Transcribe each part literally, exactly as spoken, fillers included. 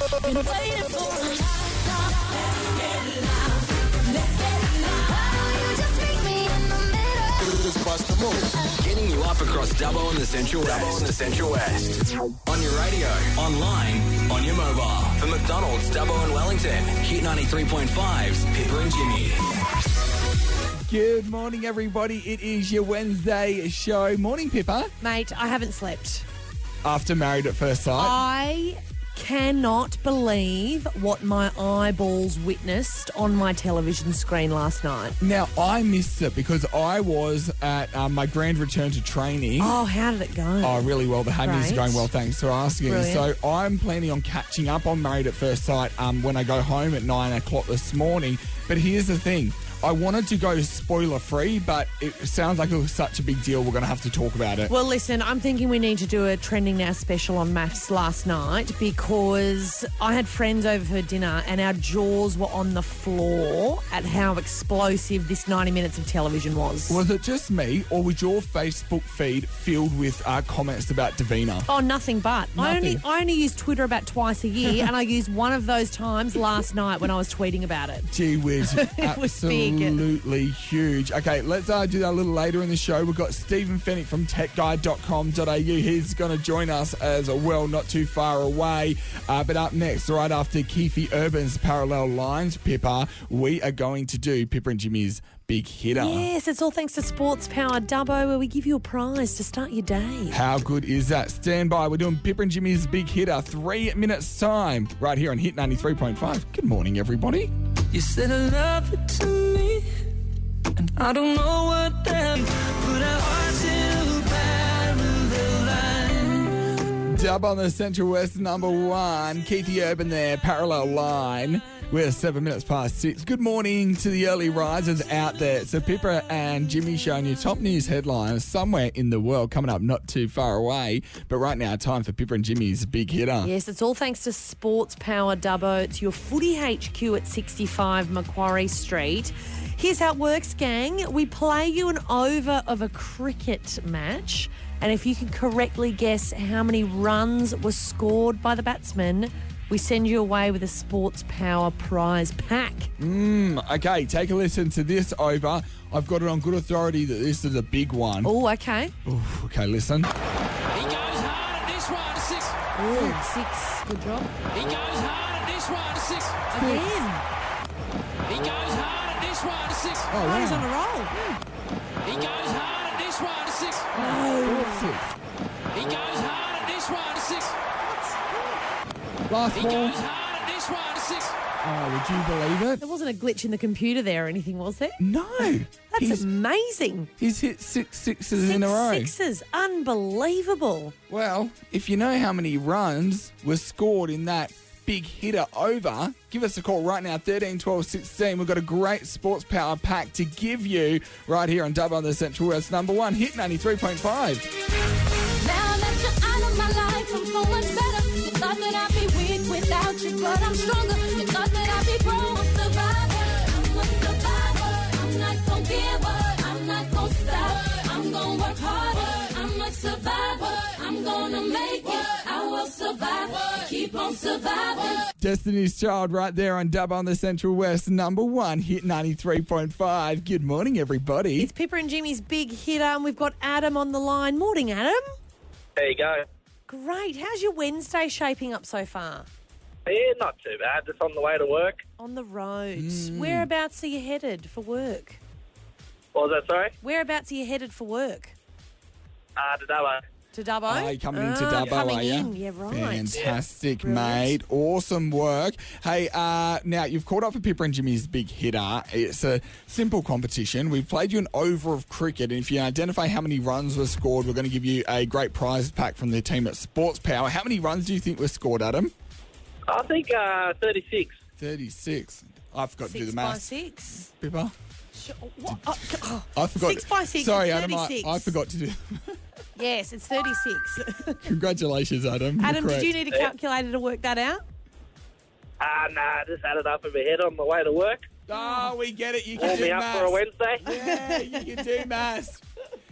Been waiting for a lifetime. Let's get loud. Let's get loud. You just meet me in the middle. Just bust the move. Getting you up across Dubbo and the Central West. Dubbo and the Central West. On your radio, online, on your mobile. For McDonald's, Dubbo and Wellington. Hit ninety-three point five's Pippa and Jimmy. Good morning, everybody. It is your Wednesday show. Morning, Pippa. Mate, I haven't slept. After Married at First Sight. I cannot believe what my eyeballs witnessed on my television screen last night. Now, I missed it because I was at um, my grand return to training. Oh, how did it go? Oh, really well. The Hammers is Great. going well, thanks for asking. Brilliant. So I'm planning on catching up on Married at First Sight um, when I go home at nine o'clock this morning. But here's the thing. I wanted to go spoiler-free, but it sounds like it was such a big deal, we're going to have to talk about it. Well, listen, I'm thinking we need to do a Trending Now special on maths last night because I had friends over for dinner and our jaws were on the floor at how explosive this ninety minutes of television was. Was it just me, or was your Facebook feed filled with uh, comments about Davina? Oh, nothing but. I only Nothing. I only use Twitter about twice a year, and I used one of those times last night when I was tweeting about it. Gee whiz, was big. absolutely huge. Okay, let's uh, do that a little later in the show. We've got Stephen Fennick from tech guide dot com dot a u. He's going to join us as well, not too far away. Uh, but up next, right after Keefe Urban's Parallel Lines, Pippa, we are going to do Pippa and Jimmy's Big Hitter. Yes, it's all thanks to Sports Power Dubbo, where we give you a prize to start your day. How good is that? Stand by. We're doing Pippa and Jimmy's Big Hitter. Three minutes time right here on Hit ninety-three point five. Good morning, everybody. You said I love it to me, and I don't know what then, but our hearts in a parallel line. Dub on the Central West, number one. Keith Urban there, Parallel Line. We're seven minutes past six. Good morning to the early risers out there. So Pippa and Jimmy showing you top news headlines somewhere in the world coming up not too far away. But right now, time for Pippa and Jimmy's Big Hitter. Yes, it's all thanks to Sports Power Dubbo. It's your footy H Q at sixty-five Macquarie Street. Here's how it works, gang. We play you an over of a cricket match, and if you can correctly guess how many runs were scored by the batsman, we send you away with a Sports Power prize pack. Mm, okay, take a listen to this over. I've got it on good authority that this is a big one. Oh, okay. Ooh, okay, listen. He goes hard at this one, a six. Ooh, six. Good job. He goes hard at this one, a six. Again. He goes hard at this one, a six. Oh, Oh, he's on wow. a roll. He goes hard at this one, a six. Six. He goes hard at this one, a six. Last He ball. goes hard at this one, a six. Oh, would you believe it? There wasn't a glitch in the computer there or anything, was there? No. That's he's, amazing. he's hit six sixes Six in a row. sixes. Unbelievable. Well, if you know how many runs were scored in that big hitter over, give us a call right now, thirteen twelve sixteen. We've got a great Sports Power pack to give you right here on Dub on the Central West. Number one, Hit ninety-three point five. Now that you're out of my life, I'm so much better. You thought that I'd be weak without you, but I'm stronger. You thought that I'd be pro, I'm a survivor. I'm a survivor. I'm not gonna give up. I'm not gonna stop. I'm gonna work harder. I'm a survivor. I'm gonna make it. I will survive. Keep on surviving. Destiny's Child right there on Dub on the Central West. Number one, Hit ninety-three point five. Good morning, everybody. It's Pippa and Jimmy's Big Hitter, and we've got Adam on the line. Morning, Adam. There you go. Great. How's your Wednesday shaping up so far? Yeah, not too bad. Just on the way to work. On the roads. Whereabouts are you headed for work? What was that, sorry? Whereabouts are you headed for work? Uh, to Dubbo. To Dubbo? Oh, you're coming into Ah, Dubbo, coming are you? in. Yeah, right. Fantastic, Brilliant. mate. Awesome work. Hey, uh, now you've caught up for Pippa and Jimmy's Big Hitter. It's a simple competition. We've played you an over of cricket, and if you identify how many runs were scored, we're going to give you a great prize pack from the team at Sports Power. How many runs do you think were scored, Adam? I think uh, thirty-six. thirty-six. I forgot to do Six the by maths. six. Pippa? Sure. What? Oh, oh. I forgot. Six by six. Sorry, it's Adam. I, thirty-six. I forgot to do. Yes, it's thirty-six. Congratulations, Adam. Adam, You're did you correct. need a calculator to work that out? Ah, uh, nah, just had it up in my head on the way to work. Oh, we get it. You can Warm do me up maths. for a Wednesday. Yeah, you can do maths.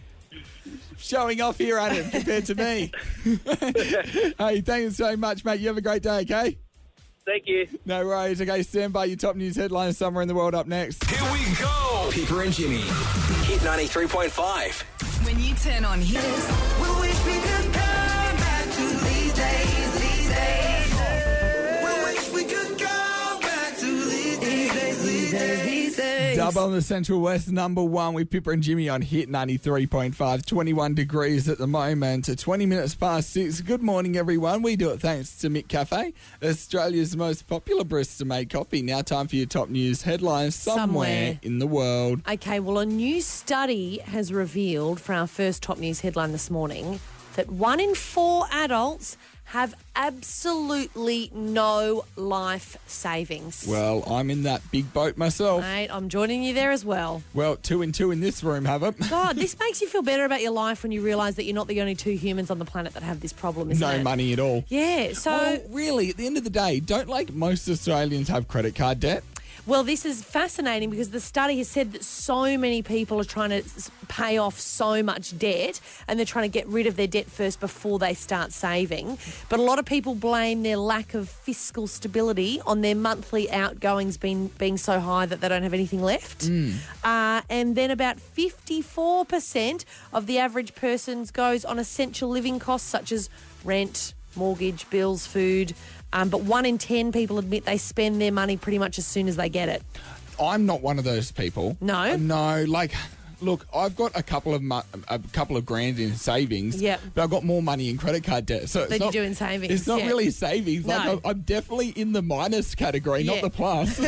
Showing off here, Adam, compared to me. Hey, thank you so much, mate. You have a great day, okay? Thank you. No worries. Okay, stand by. Your top news headlines somewhere in the world up next. Here we go. Pippa and Jimmy. Hit ninety-three point five. When you turn on Hit, we wish we could come back to these days, these days. We wish we could come back to these days, these days, these days. Double on the Central West, number one with Pippa and Jimmy on Hit ninety-three point five. twenty-one degrees at the moment. twenty minutes past six. Good morning, everyone. We do it thanks to Mick Cafe, Australia's most popular barista-made coffee. Now time for your top news headlines somewhere, Somewhere. in the world. Okay, well, a new study has revealed for our first top news headline this morning that one in four adults have absolutely no life savings. Well, I'm in that big boat myself. Mate, I'm joining you there as well. Well, two and two in this room have it. God, this makes you feel better about your life when you realise that you're not the only two humans on the planet that have this problem, isn't No it? money at all. Yeah, so... Well, really, at the end of the day, don't like most Australians have credit card debt? Well, this is fascinating because the study has said that so many people are trying to s- pay off so much debt and they're trying to get rid of their debt first before they start saving. But a lot of people blame their lack of fiscal stability on their monthly outgoings being, being so high that they don't have anything left. Uh, and then about fifty-four percent of the average person's goes on essential living costs such as rent, mortgage, bills, food. Um, but one in ten people admit they spend their money pretty much as soon as they get it. I'm not one of those people. No? Uh, no, like, look, I've got a couple of mu- a couple of grand in savings. Yep. But I've got more money in credit card debt. So it's Than you not, do in savings, It's not yeah. really savings. Like, No. I'm, I'm definitely in the minus category, Yeah. not the plus.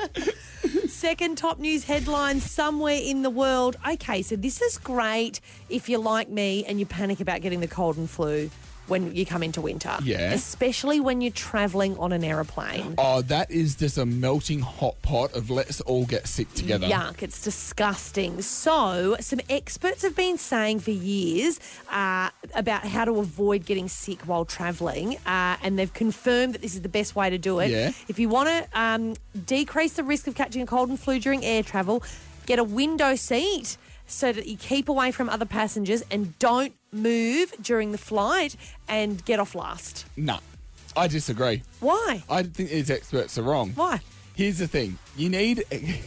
Second top news headline somewhere in the world. Okay, so this is great if you're like me and you panic about getting the cold and flu when you come into winter. Yeah. Especially when you're travelling on an aeroplane. Oh, that is just a melting hot pot of let's all get sick together. Yuck, it's disgusting. So, some experts have been saying for years uh, about how to avoid getting sick while travelling, uh, and they've confirmed that this is the best way to do it. Yeah. If you want to um, decrease the risk of catching a cold and flu during air travel, get a window seat so that you keep away from other passengers and don't move during the flight and get off last. Nah, I disagree. Why? I think these experts are wrong. Why? Here's the thing. You need,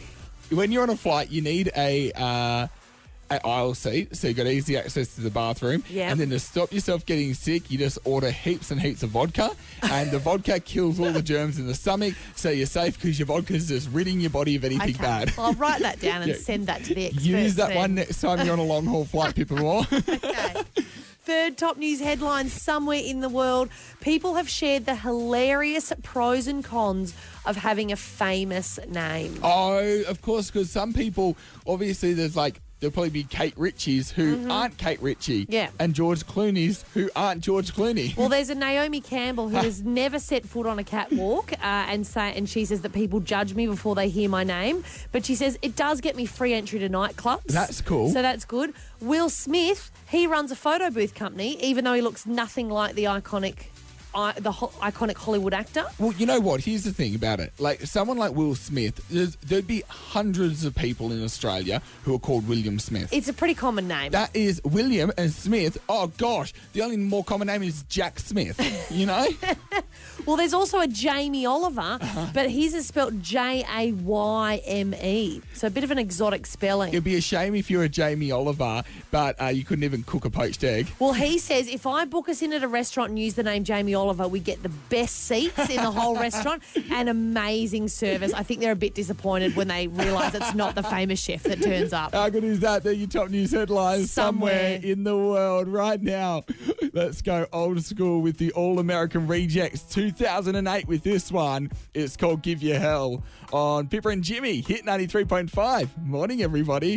when you're on a flight, you need a, uh, an aisle seat, so you've got easy access to the bathroom. Yeah. And then to stop yourself getting sick, you just order heaps and heaps of vodka, and the vodka kills all the germs in the stomach, so you're safe because your vodka's just ridding your body of anything Okay. bad. Well, I'll write that down and Yeah. send that to the experts. Use that then. one next time you're on a long haul flight, Pippa Moore. Okay. Third top news headline somewhere in the world. People have shared the hilarious pros and cons of having a famous name. Oh, of course, because some people, obviously, there's like, there'll probably be Kate Ritchies who aren't Kate Ritchie. Yeah. And George Clooney's who aren't George Clooney. Well, there's a Naomi Campbell who has never set foot on a catwalk, uh, and say, and she says that people judge me before they hear my name. But she says it does get me free entry to nightclubs. That's cool. So that's good. Will Smith, he runs a photo booth company, even though he looks nothing like the iconic, I, the ho- iconic Hollywood actor. Well, you know what? Here's the thing about it. Like, someone like Will Smith, there's, there'd be hundreds of people in Australia who are called William Smith. It's a pretty common name. That is William and Smith. Oh, gosh. The only more common name is Jack Smith, you know? Well, there's also a Jamie Oliver, Uh-huh. but his is spelled J A Y M E. So a bit of an exotic spelling. It'd be a shame if you're a Jamie Oliver, but uh, you couldn't even cook a poached egg. Well, he says if I book us in at a restaurant and use the name Jamie Oliver, we get the best seats in the whole restaurant and amazing service. I think they're a bit disappointed when they realise it's not the famous chef that turns up. How good is that? They're your top news headlines somewhere, Somewhere. in the world right now. Let's go old school with the All-American Rejects two thousand eight with this one. It's called Give You Hell on Pippa and Jimmy, Hit ninety-three point five. Morning, everybody.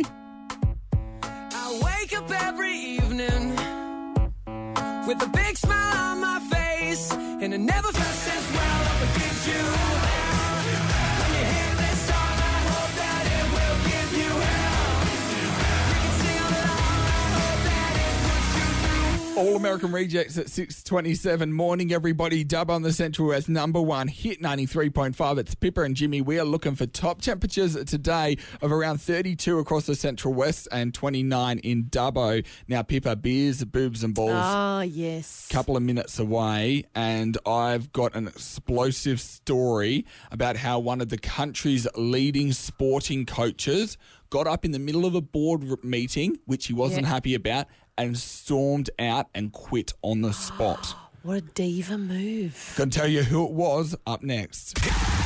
I wake up every evening with a big smile on my face, and I never felt since well up against you. When you hear this song, I hope that it will give you hell. We can sing along, I hope that it puts you through. All American Rejects at six twenty-seven. Morning, everybody. Dub on the Central West number one hit ninety-three point five. It's Pippa and Jimmy. We are looking for top temperatures today of around thirty-two across the Central West and twenty-nine in Dubbo. Now, Pippa, beers, boobs and balls. Ah, yes. Couple of minutes away, and I've got an explosive story about how one of the country's leading sporting coaches got up in the middle of a board meeting, which he wasn't Yeah. happy about, and stormed out and quit on the spot. What a diva move. Gonna tell you who it was up next.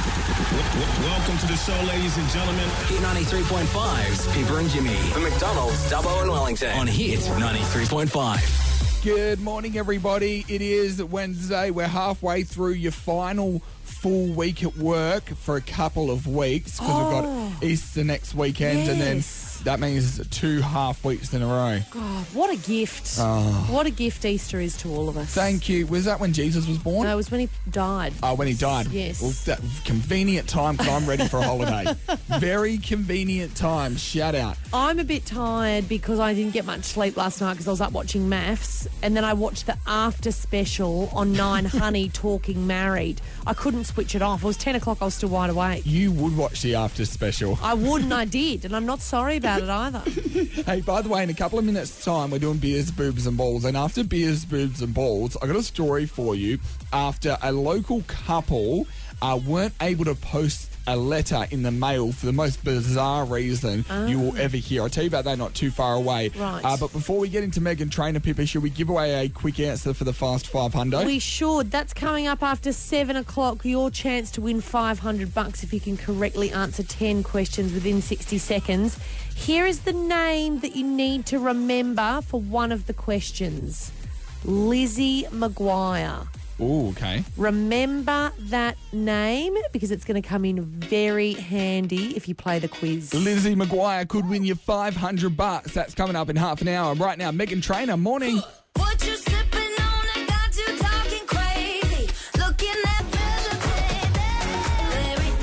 Welcome to the show, ladies and gentlemen. Hit ninety-three point five's Pippa and Jimmy. For McDonald's, Dubbo and Wellington. On Hit ninety-three point five. Good morning, everybody. It is Wednesday. We're halfway through your final full week at work for a couple of weeks because we've got Easter next weekend, and then Yes. that means two half weeks in a row. Oh, what a gift. What a gift Easter is to all of us. Thank you. Was that when Jesus was born? No, it was when he died. Oh, when he died. Yes. Well, that convenient time because I'm ready for a holiday. Very convenient time. Shout out. I'm a bit tired because I didn't get much sleep last night because I was up watching maths, and then I watched the after special on Nine Honey Talking Married. I couldn't switch it off. It was ten o'clock. I was still wide awake. You would watch the after special. I would and I did, and I'm not sorry about it either. Hey, by the way, in a couple of minutes' time, we're doing beers, boobs and balls. And after beers, boobs and balls, I got a story for you. After a local couple uh, weren't able to post a letter in the mail for the most bizarre reason you will ever hear. I'll tell you about that not too far away. Right. Uh, but before we get into Megan Trainor, Pippa, should we give away a quick answer for the Fast five hundred? We should. That's coming up after seven o'clock. Your chance to win five hundred bucks if you can correctly answer ten questions within sixty seconds. Here is the name that you need to remember for one of the questions. Lizzie McGuire. Oh, okay. Remember that name because it's going to come in very handy if you play the quiz. Lizzie McGuire could win you five hundred bucks. That's coming up in half an hour. Right now, Megan Trainor, morning. What you sipping on that got you talking crazy? Looking at better, baby. There ain't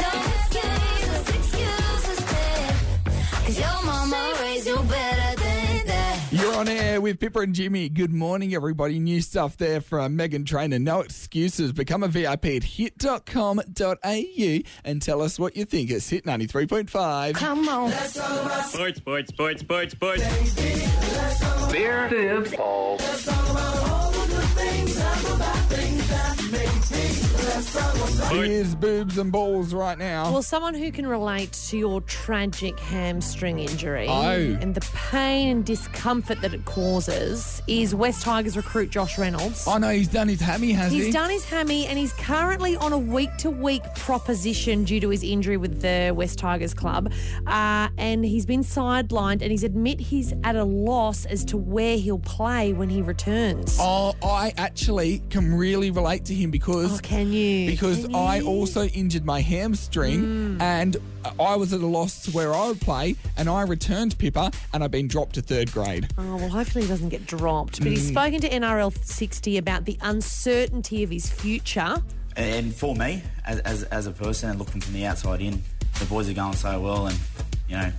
no excuses, excuses, babe. 'Cause your mama raised you better than that. You're on air with Pippa and Jimmy. Good morning, everybody. New stuff there from Megan Trainor. No excuses. Become a V I P at hit dot com dot a u and tell us what you think. It's Hit ninety-three point five. Come on. Sports, sports, sports, sports, sports. Beer, boobs, balls. Here's boobs and balls right now. Well, someone who can relate to your tragic hamstring injury Oh. and the pain and discomfort that it causes is West Tigers recruit Josh Reynolds. Oh, no, he's done his hammy, has He's he? done his hammy and he's currently on a week-to-week proposition due to his injury with the West Tigers club. Uh, and he's been sidelined and he's admit he's at a loss as to where he'll play when he returns. Oh, I actually can really relate to him because Oh, can you? because Can I you? also injured my hamstring and I was at a loss to where I would play and I returned, Pippa, and I've been dropped to third grade. Oh, well, hopefully he doesn't get dropped. But Mm. he's spoken to N R L sixty about the uncertainty of his future. And for me, as, as, as a person and looking from the outside in, the boys are going so well and, you know,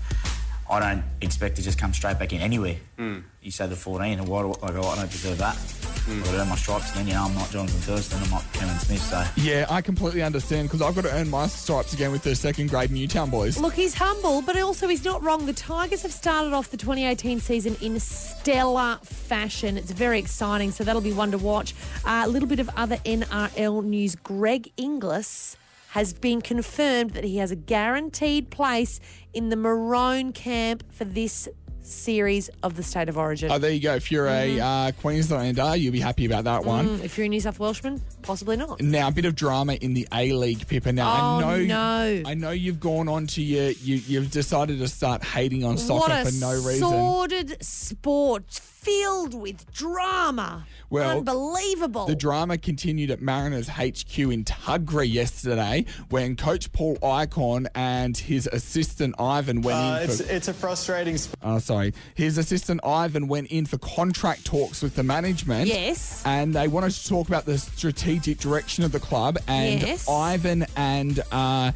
I don't expect to just come straight back in anywhere. Mm. You say the fourteen, and why do, like, I don't deserve that. Mm. I've got to earn my stripes again. You know, I'm not Jonathan Thurston, I'm not Cameron Smith, so... Yeah, I completely understand because I've got to earn my stripes again with the second grade Newtown boys. Look, he's humble, but also he's not wrong. The Tigers have started off the twenty eighteen season in stellar fashion. It's very exciting, so that'll be one to watch. Uh, a little bit of other N R L news. Greg Inglis has been confirmed that he has a guaranteed place in the Maroon camp for this series of the State of Origin. Oh, there you go. If you're a uh, Queenslander, you'll be happy about that one. Mm, if you're a New South Welshman, possibly not. Now, a bit of drama in the A-League, Pippa. Now, Oh, I know, no. I know you've gone on to your, you, you've decided to start hating on soccer What a for no reason. sordid sport filled with drama. Well, Unbelievable. The drama continued at Mariners H Q in Tuggerah yesterday when Coach Paul Icon and his assistant Ivan went Uh, in for... it's, it's a frustrating sp- Oh, sorry. His assistant Ivan went in for contract talks with the management. Yes. And they wanted to talk about the strategic direction of the club. And Yes. Ivan and uh,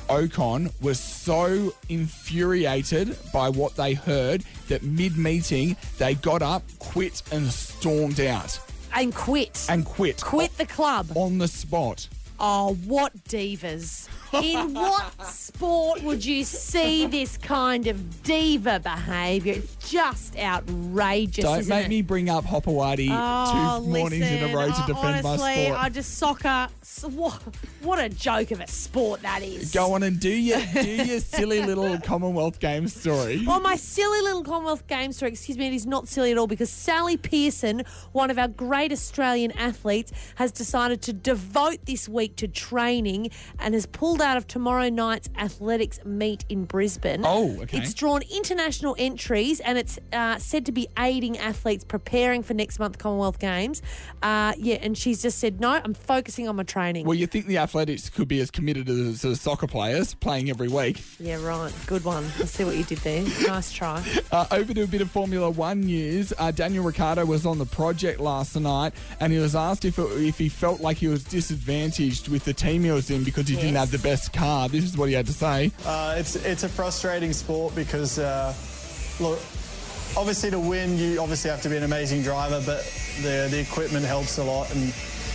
Ocon was so infuriated by what they heard that mid-meeting they got up, quit and stormed out. And quit. And quit. Quit the club. On the spot. Oh, what divas. In what sport would you see this kind of diva behaviour? It's just outrageous, Don't isn't make it? me bring up Hopawati Oh, two mornings listen, in a row to I- defend my honestly, sport. I just soccer. so- What, what a joke of a sport that is. Go on and do your do your silly little Commonwealth Games story. Well, my silly little Commonwealth Games story, excuse me, it is not silly at all because Sally Pearson, one of our great Australian athletes, has decided to devote this week to training and has pulled out of tomorrow night's athletics meet in Brisbane. Oh, okay. It's drawn international entries and it's uh, said to be aiding athletes preparing for next month's Commonwealth Games. Uh, yeah, and she's just said, no, I'm focusing on my training. Well, you think the athletics could be as committed as the soccer players playing every week. Yeah, right. Good one. I see what you did there. Nice try. Uh, over to a bit of Formula One news. Uh, Daniel Ricciardo was on the project last night and he was asked if, it, if he felt like he was disadvantaged with the team he was in because he Yes. didn't have the best car. This is what he had to say. Uh, it's it's a frustrating sport because, uh, look, obviously to win you obviously have to be an amazing driver, but the the equipment helps a lot. And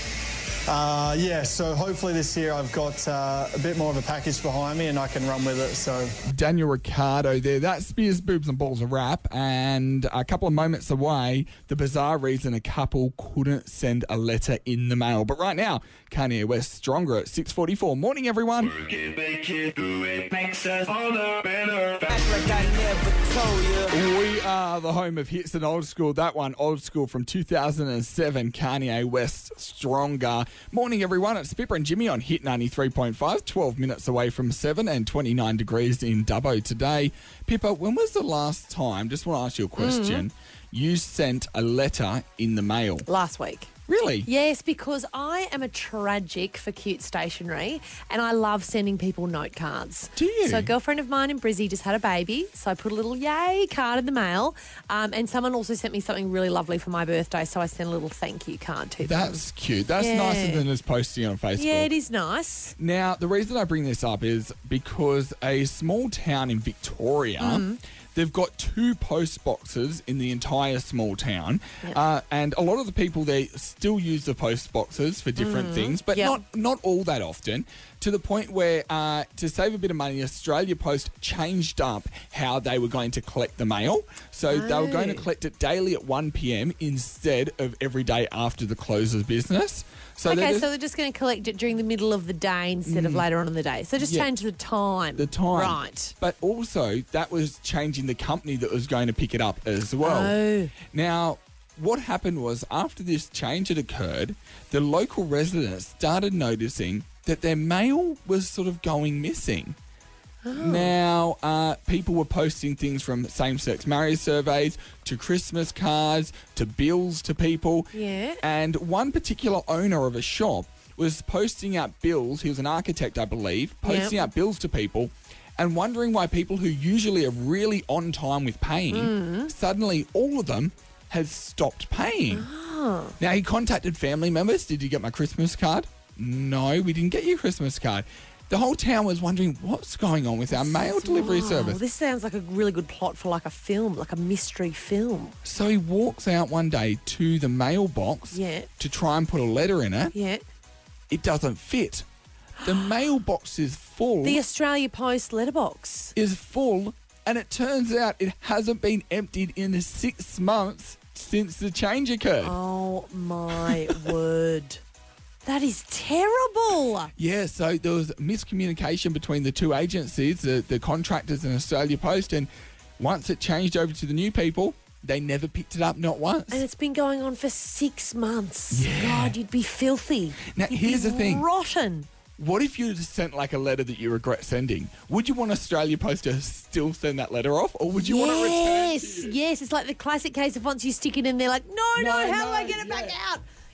uh, yeah, so hopefully this year I've got uh, a bit more of a package behind me and I can run with it. So Daniel Ricciardo there. That's Spears, Boobs and Balls a wrap. And a couple of moments away, the bizarre reason a couple couldn't send a letter in the mail. But right now, Kanye West Stronger at six forty-four. Morning, everyone. Work it, make it, do it, makes us all the better. Act like I never told you. We are the home of hits and old school. That one, old school from two thousand seven, Kanye West Stronger. Morning, everyone. It's Pippa and Jimmy on Hit ninety-three point five, twelve minutes away from seven and twenty-nine degrees in Dubbo today. Pippa, when was the last time, just want to ask you a question, you sent a letter in the mail? Last week. Really? Yes, because I am a tragic for cute stationery and I love sending people note cards. Do you? So a girlfriend of mine in Brizzy just had a baby, so I put a little yay card in the mail. Um, and someone also sent me something really lovely for my birthday, so I sent a little thank you card to them. That's cute. That's Yeah. nicer than just posting on Facebook. Yeah, it is nice. Now, the reason I bring this up is because a small town in Victoria, Mm. they've got two post boxes in the entire small town. Uh, and a lot of the people there still use the post boxes for different things, but Yep. not, not all that often, to the point where uh, to save a bit of money, Australia Post changed up how they were going to collect the mail. So they were going to Oh. collect it daily at one p.m. instead of every day after the close of business. So they're Okay, just- so they're just going to collect it during the middle of the day instead of later on in the day. So just Yeah. change the time. the time. Right. But also, that was changing the company that was going to pick it up as well. Oh. Now, what happened was after this change had occurred, the local residents started noticing that their mail was sort of going missing. Oh. Now, uh, people were posting things from same-sex marriage surveys to Christmas cards to bills to people. Yeah. And one particular owner of a shop was posting out bills. He was an architect, I believe, posting Yep. out bills to people and wondering why people who usually are really on time with paying, Mm. suddenly all of them had stopped paying. Oh. Now, he contacted family members. Did you get my Christmas card? No, we didn't get your Christmas card. The whole town was wondering what's going on with our mail delivery Wow, service. This sounds like a really good plot for like a film, like a mystery film. So he walks out one day to the mailbox Yeah. to try and put a letter in it. Yeah. It doesn't fit. The mailbox is full. The Australia Post letterbox. is full, and it turns out it hasn't been emptied in six months since the change occurred. Oh my word. That is terrible. Yeah, so there was miscommunication between the two agencies, the, the contractors and Australia Post, and once it changed over to the new people, they never picked it up, not once. And it's been going on for six months. Yeah. God, you'd be filthy. Now, You'd here's be the thing. Rotten. What if you just sent like a letter that you regret sending? Would you want Australia Post to still send that letter off, or would you want to return? Yes, yes. It's like the classic case of once you stick it in, they're like, no, no, No, how do I no, get it back yeah. out?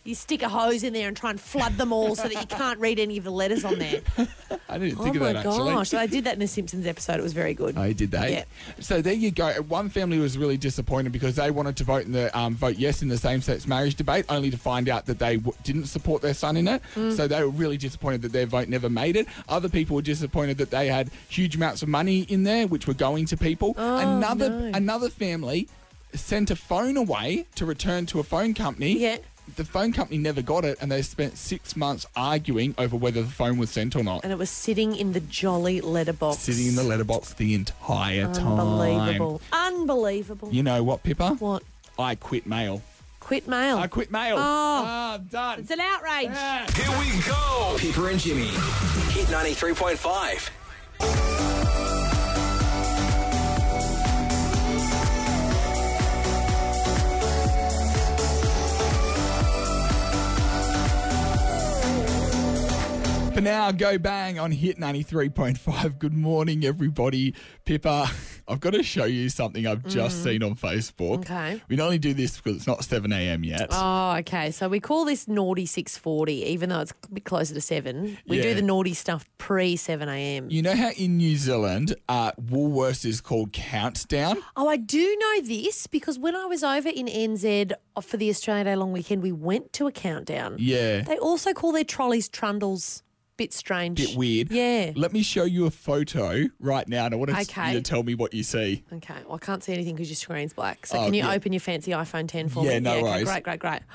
You stick a hose in there and try and flood them all so that you can't read any of the letters on there. I didn't Oh think of my that, actually. gosh. I did that in a Simpsons episode. It was very good. Oh, did they? Yeah. So there you go. One family was really disappointed because they wanted to vote in the um, vote yes in the same-sex marriage debate, only to find out that they w- didn't support their son in it. Mm. So they were really disappointed that their vote never made it. Other people were disappointed that they had huge amounts of money in there, which were going to people. Oh, another no. another family sent a phone away to return to a phone company. Yeah. The phone company never got it, and they spent six months arguing over whether the phone was sent or not. And it was sitting in the jolly letterbox. Sitting in the letterbox the entire time. Unbelievable. Unbelievable. You know what, Pippa? What? I quit mail. Quit mail. I quit mail. Oh. Ah, done. It's an outrage. Yeah. Here we go. Pippa and Jimmy. Hit ninety-three point five. For now, go bang on Hit ninety-three point five. Good morning, everybody. Pippa, I've got to show you something I've just seen on Facebook. Okay. We only do this because it's not seven a.m. yet. Oh, okay. So we call this naughty six forty, even though it's a bit closer to seven. We Yeah. do the naughty stuff pre seven a.m. You know how in New Zealand, uh, Woolworths is called Countdown? Oh, I do know this because when I was over in N Z for the Australia Day long weekend, we went to a countdown. Yeah. They also call their trolleys trundles. Bit strange. Bit weird. Yeah. Let me show you a photo right now, and I want to Okay. you to tell me what you see. Okay. Well, I can't see anything because your screen's black. So Oh, can you yeah. open your fancy iPhone ten for Yeah, me? no okay, worries. Great, great, great.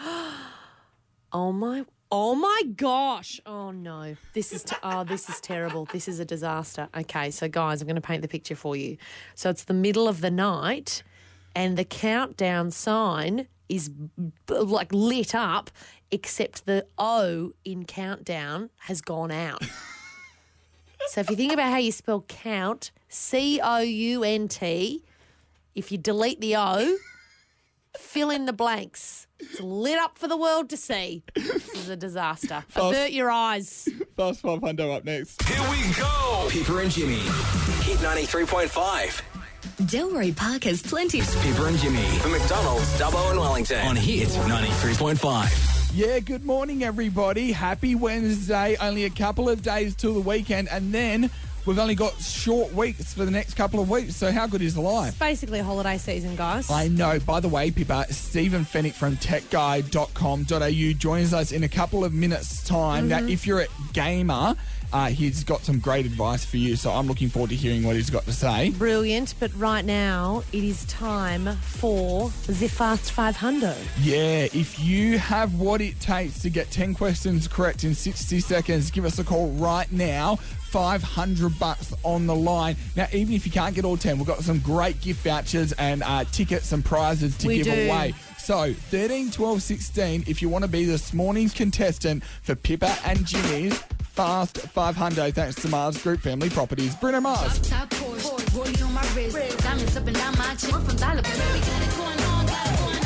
Oh my. Oh my gosh. Oh no. This is, t- oh, this is terrible. This is a disaster. Okay. So guys, I'm going to paint the picture for you. So it's the middle of the night and the countdown sign is b- like lit up, except the O in countdown has gone out. So if you think about how you spell count, C O U N T, if you delete the O, fill in the blanks. It's lit up for the world to see. This is a disaster. Avert your eyes. Fast five hundred up next. Here we go. Pippa and Jimmy. Hit ninety-three point five. Delroy Park has plenty. Pippa and Jimmy for McDonald's, Dubbo and Wellington on Hit ninety-three point five. Yeah, good morning, everybody. Happy Wednesday. Only a couple of days till the weekend, and then we've only got short weeks for the next couple of weeks. So how good is life? It's basically a holiday season, guys. I know. By the way, Pippa, Stephen Fennick from tech guide dot com dot a u joins us in a couple of minutes' time. Mm-hmm. Now, if you're a gamer, uh, he's got some great advice for you. So I'm looking forward to hearing what he's got to say. Brilliant, but right now it is time for the Fast five hundred. Yeah, if you have what it takes to get ten questions correct in sixty seconds, give us a call right now. five hundred bucks on the line. Now, even if you can't get all ten, we've got some great gift vouchers and uh, tickets and prizes to We give do. away. So, thirteen, twelve, sixteen, if you want to be this morning's contestant for Pippa and Jimmy's Fast five hundred, thanks to Mars Group Family Properties. Bruno Mars. Top Porsche, rollie on my wrist, diamonds up and down my chin. From dollar, baby, we got it going on, got it going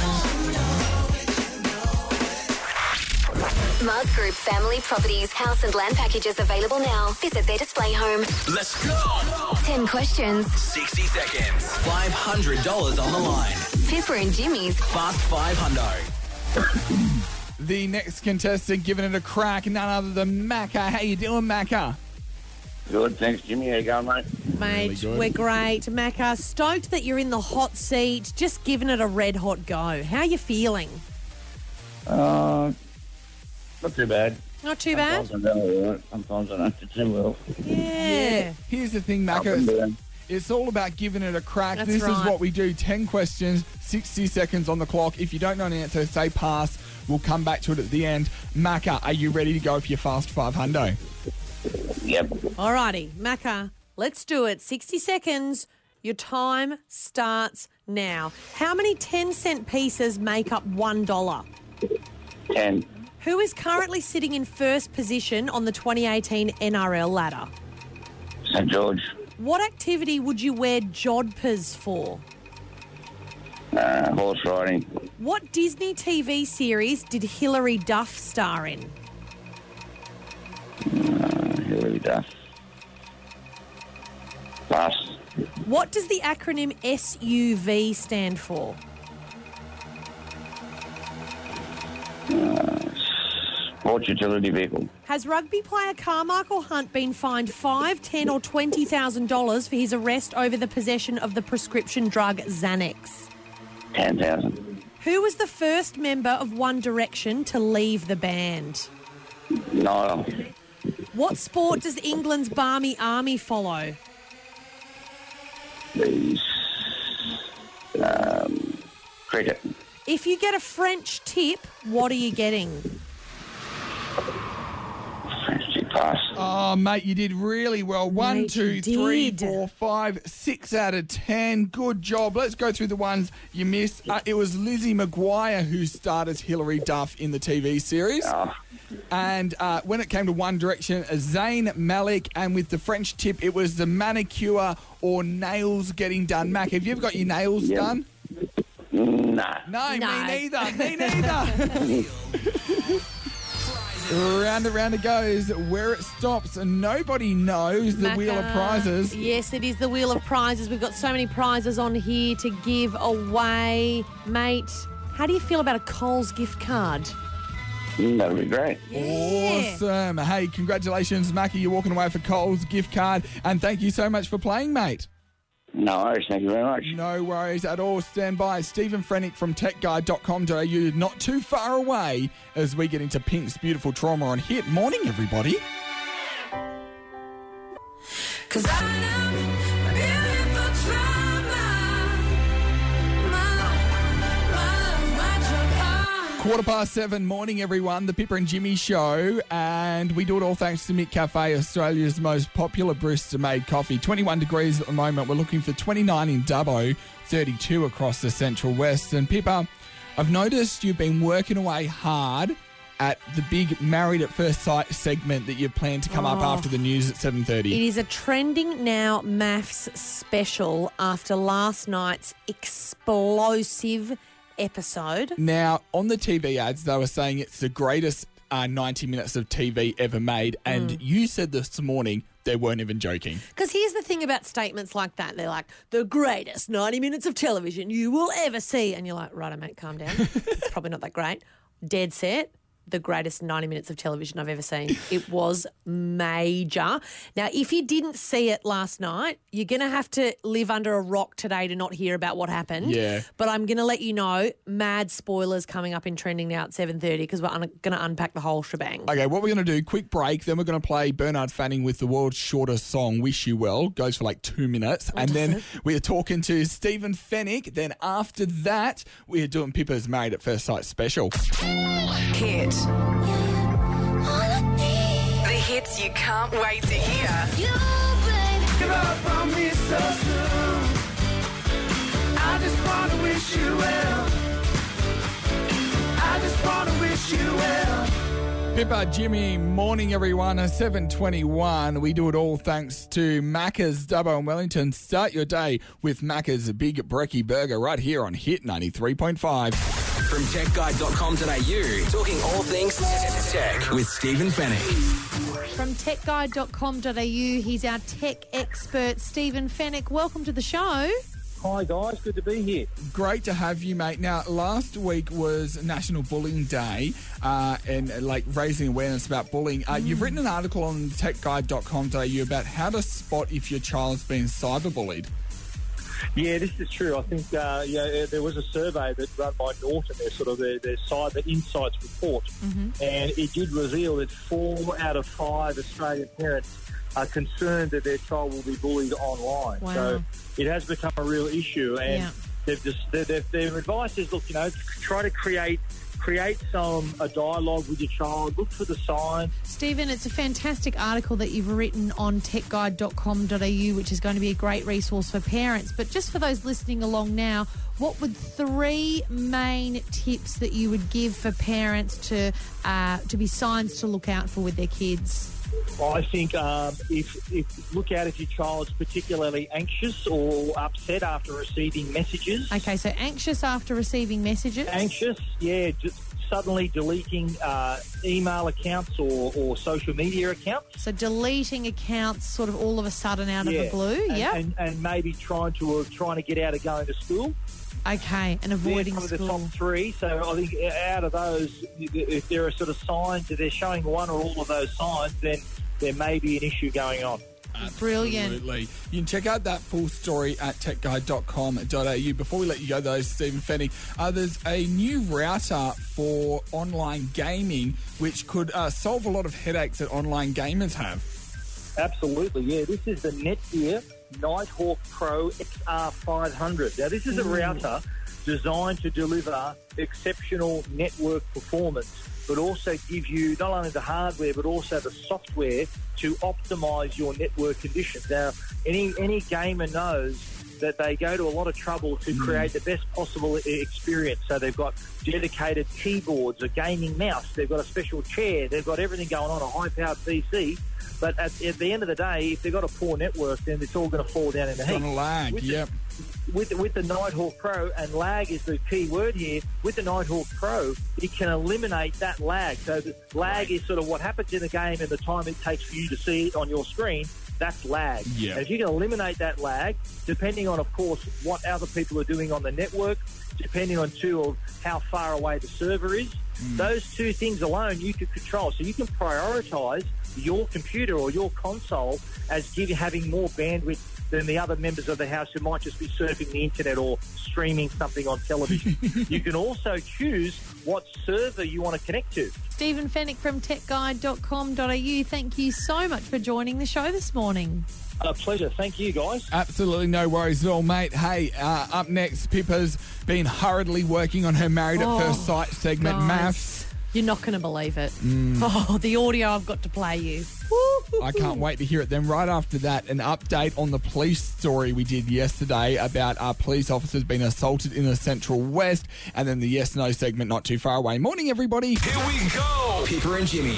on. Mars Group Family Properties house and land packages available now. Visit their display home. Let's go. ten questions. sixty seconds. five hundred dollars on the line. Pippa and Jimmy's Fast five hundred. The next contestant giving it a crack, none other than Macca. How you doing, Macca? Good, thanks, Jimmy. How you going, mate? Mate, Really good. we're great. Macca, stoked that you're in the hot seat, just giving it a red hot go. How are you feeling? Uh, not too bad. Not too bad? Sometimes I know all right. Sometimes I don't do too well. Yeah. Here's the thing, Up and Macca. down. It's all about giving it a crack. That's this is right. what we do. ten questions, sixty seconds on the clock. If you don't know an answer, say pass. We'll come back to it at the end. Macca, are you ready to go for your Fast five hundred? Yep. Alrighty, Macca, let's do it. sixty seconds. Your time starts now. How many ten cent pieces make up one dollar? ten. Who is currently sitting in first position on the twenty eighteen N R L ladder? Saint George. What activity would you wear jodhpurs for? Uh, horse riding. What Disney T V series did Hilary Duff star in? Uh, Hilary Duff. Pass. What does the acronym S U V stand for? Uh, Sports utility vehicle. Has rugby player Carmichael Hunt been fined five, ten, or twenty thousand dollars for his arrest over the possession of the prescription drug Xanax? Ten thousand. Who was the first member of One Direction to leave the band? Niall. What sport does England's Barmy Army follow? These. Um, cricket. If you get a French tip, what are you getting? Pass. Oh, mate, you did really well. One, Mate, two, you three, did. four, five, six out of ten. Good job. Let's go through the ones you missed. Uh, it was Lizzie McGuire who starred as Hilary Duff in the T V series. Oh. And uh, when it came to One Direction, Zayn Malik. And with the French tip, it was the manicure or nails getting done. Mac, have you ever got your nails Yep. done? Nah. No, No. me neither. Me neither. Round and round it goes. Where it stops, nobody knows the Wheel of Macca. Prizes. Yes, it is the Wheel of Prizes. We've got so many prizes on here to give away. Mate, how do you feel about a Coles gift card? Mm, that'll be great. Awesome. Hey, congratulations, Mackie. You're walking away for Coles gift card. And thank you so much for playing, mate. No worries. Thank you very much. No worries at all. Stand by. Stephen Frennick from tech guide dot com dot a u, not too far away as we get into Pink's Beautiful Trauma on Hit. Morning, everybody. Cause I am beautiful trauma. My love, my love, my drug. Ah. Quarter past seven, morning, everyone. The Pippa and Jimmy Show, and we do it all thanks to Mick Cafe, Australia's most popular barista-made coffee. twenty-one degrees at the moment. We're looking for twenty-nine in Dubbo, thirty-two across the Central West. And Pippa, I've noticed you've been working away hard at the big Married at First Sight segment that you plan to come up Oh. after the news at seven thirty. It is a Trending Now maths special after last night's explosive episode. Now, on the T V ads, they were saying it's the greatest uh, ninety minutes of T V ever made, and Mm. you said this morning they weren't even joking. Because here's the thing about statements like that. They're like, the greatest ninety minutes of television you will ever see. And you're like, righto, mate, calm down. It's probably not that great. Dead set. The greatest ninety minutes of television I've ever seen. It was major. Now, if you didn't see it last night, you're going to have to live under a rock today to not hear about what happened. Yeah. But I'm going to let you know, mad spoilers coming up in Trending Now at seven thirty because we're un- going to unpack the whole shebang. Okay, what we're going to do, quick break, then we're going to play Bernard Fanning with the world's shortest song, Wish You Well. Goes for like two minutes. Oh, and does then it? we're talking to Stephen Fennick. Then after that, we're doing Pippa's Married at First Sight special. Hit. The hits you can't wait to hear. Give up on me so soon. I just want to wish you well. I just want to wish you well. Pippa, Jimmy, morning everyone, seven twenty-one. We do it all thanks to Macca's, Dubbo and Wellington. Start your day with Macca's Big Brekkie Burger right here on Hit ninety-three point five. From tech guide dot com dot a u, talking all things tech with Stephen Fennick. From tech guide dot com dot a u, he's our tech expert, Stephen Fennick. Welcome to the show. Hi guys, good to be here. Great to have you, mate. Now, last week was National Bullying Day uh, and uh, like raising awareness about bullying. Uh, Mm. You've written an article on tech guide dot com dot a u about how to spot if your child's been cyberbullied. Yeah, this is true. I think uh, yeah, there was a survey that run by Norton, their sort of their, their Cyber Insights report, and it did reveal that four out of five Australian parents are concerned that their child will be bullied online. Wow. So it has become a real issue, and Yeah. they've just their, their, their advice is, look, you know, try to create create some a dialogue with your child. Look for the signs. Stephen, it's a fantastic article that you've written on tech guide dot com dot a u, which is going to be a great resource for parents. But just for those listening along now, what would three main tips that you would give for parents to uh, to be signs to look out for with their kids? I think um, if, if look out if your child's particularly anxious or upset after receiving messages. Okay, so anxious after receiving messages. Anxious, yeah, just suddenly deleting uh, email accounts or, or social media accounts. So deleting accounts sort of all of a sudden out Yeah. of the blue. and, Yeah. and, and maybe trying to uh, trying to get out of going to school. Okay, and avoiding They're some school. of the top three. So I think out of those, if there are sort of signs that they're showing one or all of those signs, then there may be an issue going on. Brilliant. Absolutely. You can check out that full story at tech guide dot com dot a u. Before we let you go, though, Stephen Fennick, uh, there's a new router for online gaming which could uh, solve a lot of headaches that online gamers have. Absolutely, yeah. This is the Netgear Nighthawk Pro X R five hundred. Now, this is a router designed to deliver exceptional network performance, but also give you not only the hardware, but also the software to optimise your network conditions. Now, any any gamer knows that they go to a lot of trouble to create the best possible e- experience. So they've got dedicated keyboards, a gaming mouse, they've got a special chair, they've got everything going on, a high-powered P C. But at, at the end of the day, if they've got a poor network, then it's all going to fall down in the It's heat. gonna lag, With the- yep. With, with the Nighthawk Pro, and lag is the key word here, with the Nighthawk Pro, it can eliminate that lag. So the lag is sort of what happens in the game and the time it takes for you to see it on your screen. That's lag. Yeah. And if you can eliminate that lag, depending on, of course, what other people are doing on the network, depending on, too, of how far away the server is, those two things alone you can control. So you can prioritise your computer or your console as giving, having more bandwidth than the other members of the house who might just be surfing the internet or streaming something on television. You can also choose what server you want to connect to. Stephen Fennick from tech guide dot com dot a u, thank you so much for joining the show this morning. A pleasure. Thank you, guys. Absolutely no worries at all, mate. Hey, uh, up next, Pippa's been hurriedly working on her Married Oh, at First Sight segment, guys. Maths. You're not going to believe it. Mm. Oh, the audio I've got to play you. I can't wait to hear it. Then right after that, an update on the police story we did yesterday about our police officers being assaulted in the Central West, and then the yes no segment not too far away. Morning, everybody. Here we go. Pippa and Jimmy.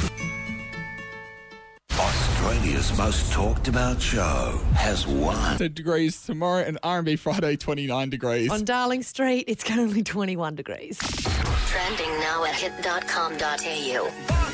Australia's most talked about show has won. ten degrees tomorrow, and R and B Friday twenty-nine degrees. On Darling Street, it's currently twenty-one degrees. Trending now at hit dot com dot a u.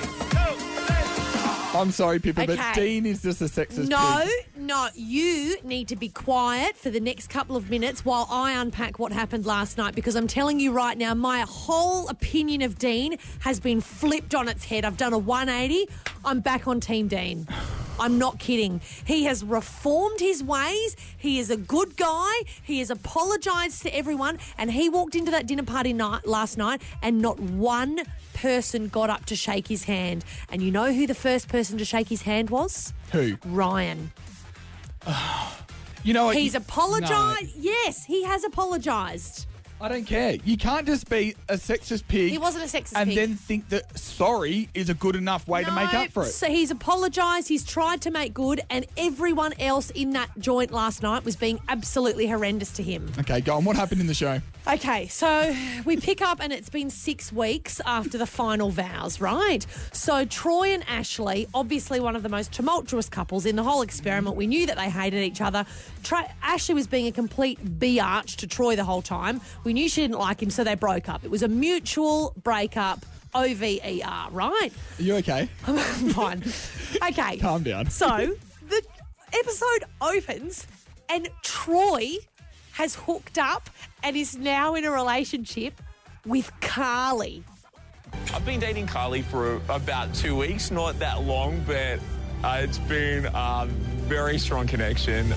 I'm sorry, Pippa, but Okay. Dean is just a sexist No, pig. no, you need to be quiet for the next couple of minutes while I unpack what happened last night, because I'm telling you right now, my whole opinion of Dean has been flipped on its head. I've done a one eighty. I'm back on Team Dean. I'm not kidding. He has reformed his ways. He is a good guy. He has apologised to everyone, and he walked into that dinner party night last night and not one person got up to shake his hand. And you know who the first person to shake his hand was? Who? Ryan. You know what? He's You- apologised. Yes, he has apologised. I don't care. You can't just be a sexist pig. He wasn't a sexist and pig. then think that sorry is a good enough way to make up for it. So he's apologised, he's tried to make good, and everyone else in that joint last night was being absolutely horrendous to him. Okay, go on. What happened in the show? Okay, so we pick up and it's been six weeks after the final vows, right? So Troy and Ashley, obviously one of the most tumultuous couples in the whole experiment. We knew that they hated each other. Tra- Ashley was being a complete biatch to Troy the whole time. We knew she didn't like him, so they broke up. It was a mutual breakup, O V E R, right? Are you okay? I'm fine. Okay. Calm down. So the episode opens and Troy has hooked up and is now in a relationship with Carly. I've been dating Carly for about two weeks, not that long, but uh, it's been a very strong connection.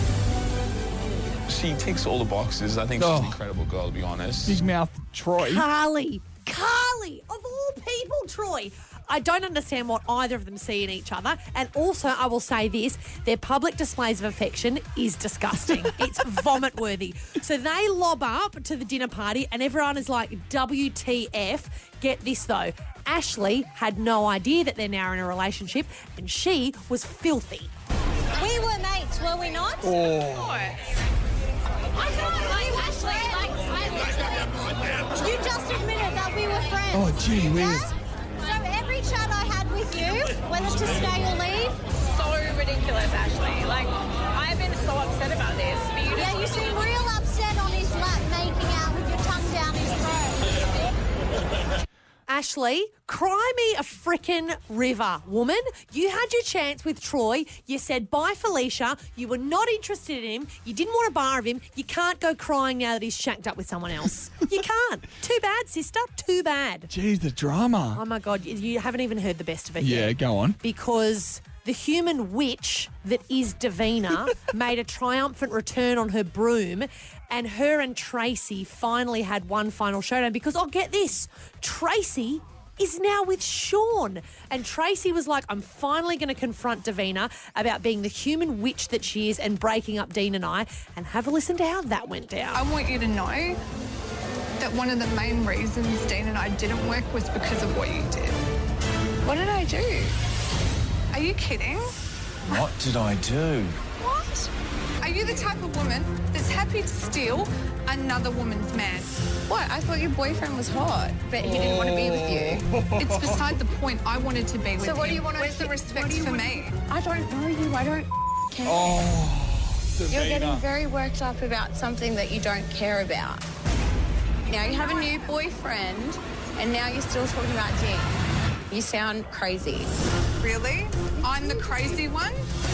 She ticks all the boxes. I think she's Oh. an incredible girl, to be honest. Big mouth Troy. Carly. Carly, of all people, Troy. I don't understand what either of them see in each other. And also, I will say this, their public displays of affection is disgusting. It's vomit worthy. So they lob up to the dinner party and everyone is like, W T F. Get this though. Ashley had no idea that they're now in a relationship and she was filthy. We were mates, were we not? Oh. I can't like Ashley, like I, you just admitted that we were friends. Oh, gee whiz. Yeah? So every chat I had with you, whether to stay or leave. So ridiculous, Ashley. Like, I've been so upset about this. But you Yeah, you seem real upset on his lap, making out with your tongue down his throat. Ashley, cry me a frickin' river, woman. You had your chance with Troy. You said bye, Felicia. You were not interested in him. You didn't want a bar of him. You can't go crying now that he's shacked up with someone else. You can't. Too bad, sister. Too bad. Jeez, the drama. Oh, my God. You, you haven't even heard the best of it Yeah, yet. go on. Because the human witch that is Davina made a triumphant return on her broom, and her and Tracy finally had one final showdown because, oh, get this, Tracy is now with Sean. And Tracy was like, I'm finally going to confront Davina about being the human witch that she is and breaking up Dean and I. And have a listen to how that went down. I want you to know that one of the main reasons Dean and I didn't work was because of what you did. What did I do? Are you kidding? What did I do? What? Are you the type of woman that's happy to steal another woman's man? What? I thought your boyfriend was hot, but he didn't want to be with you. It's beside the point. I wanted to be with So him. what do you want to Where's the what respect do you for want- me? I don't know you. I don't care. Oh, You're getting Davina. very worked up about something that you don't care about. Now you have a new boyfriend, and now you're still talking about Dean. You sound crazy. Really? I'm the crazy one?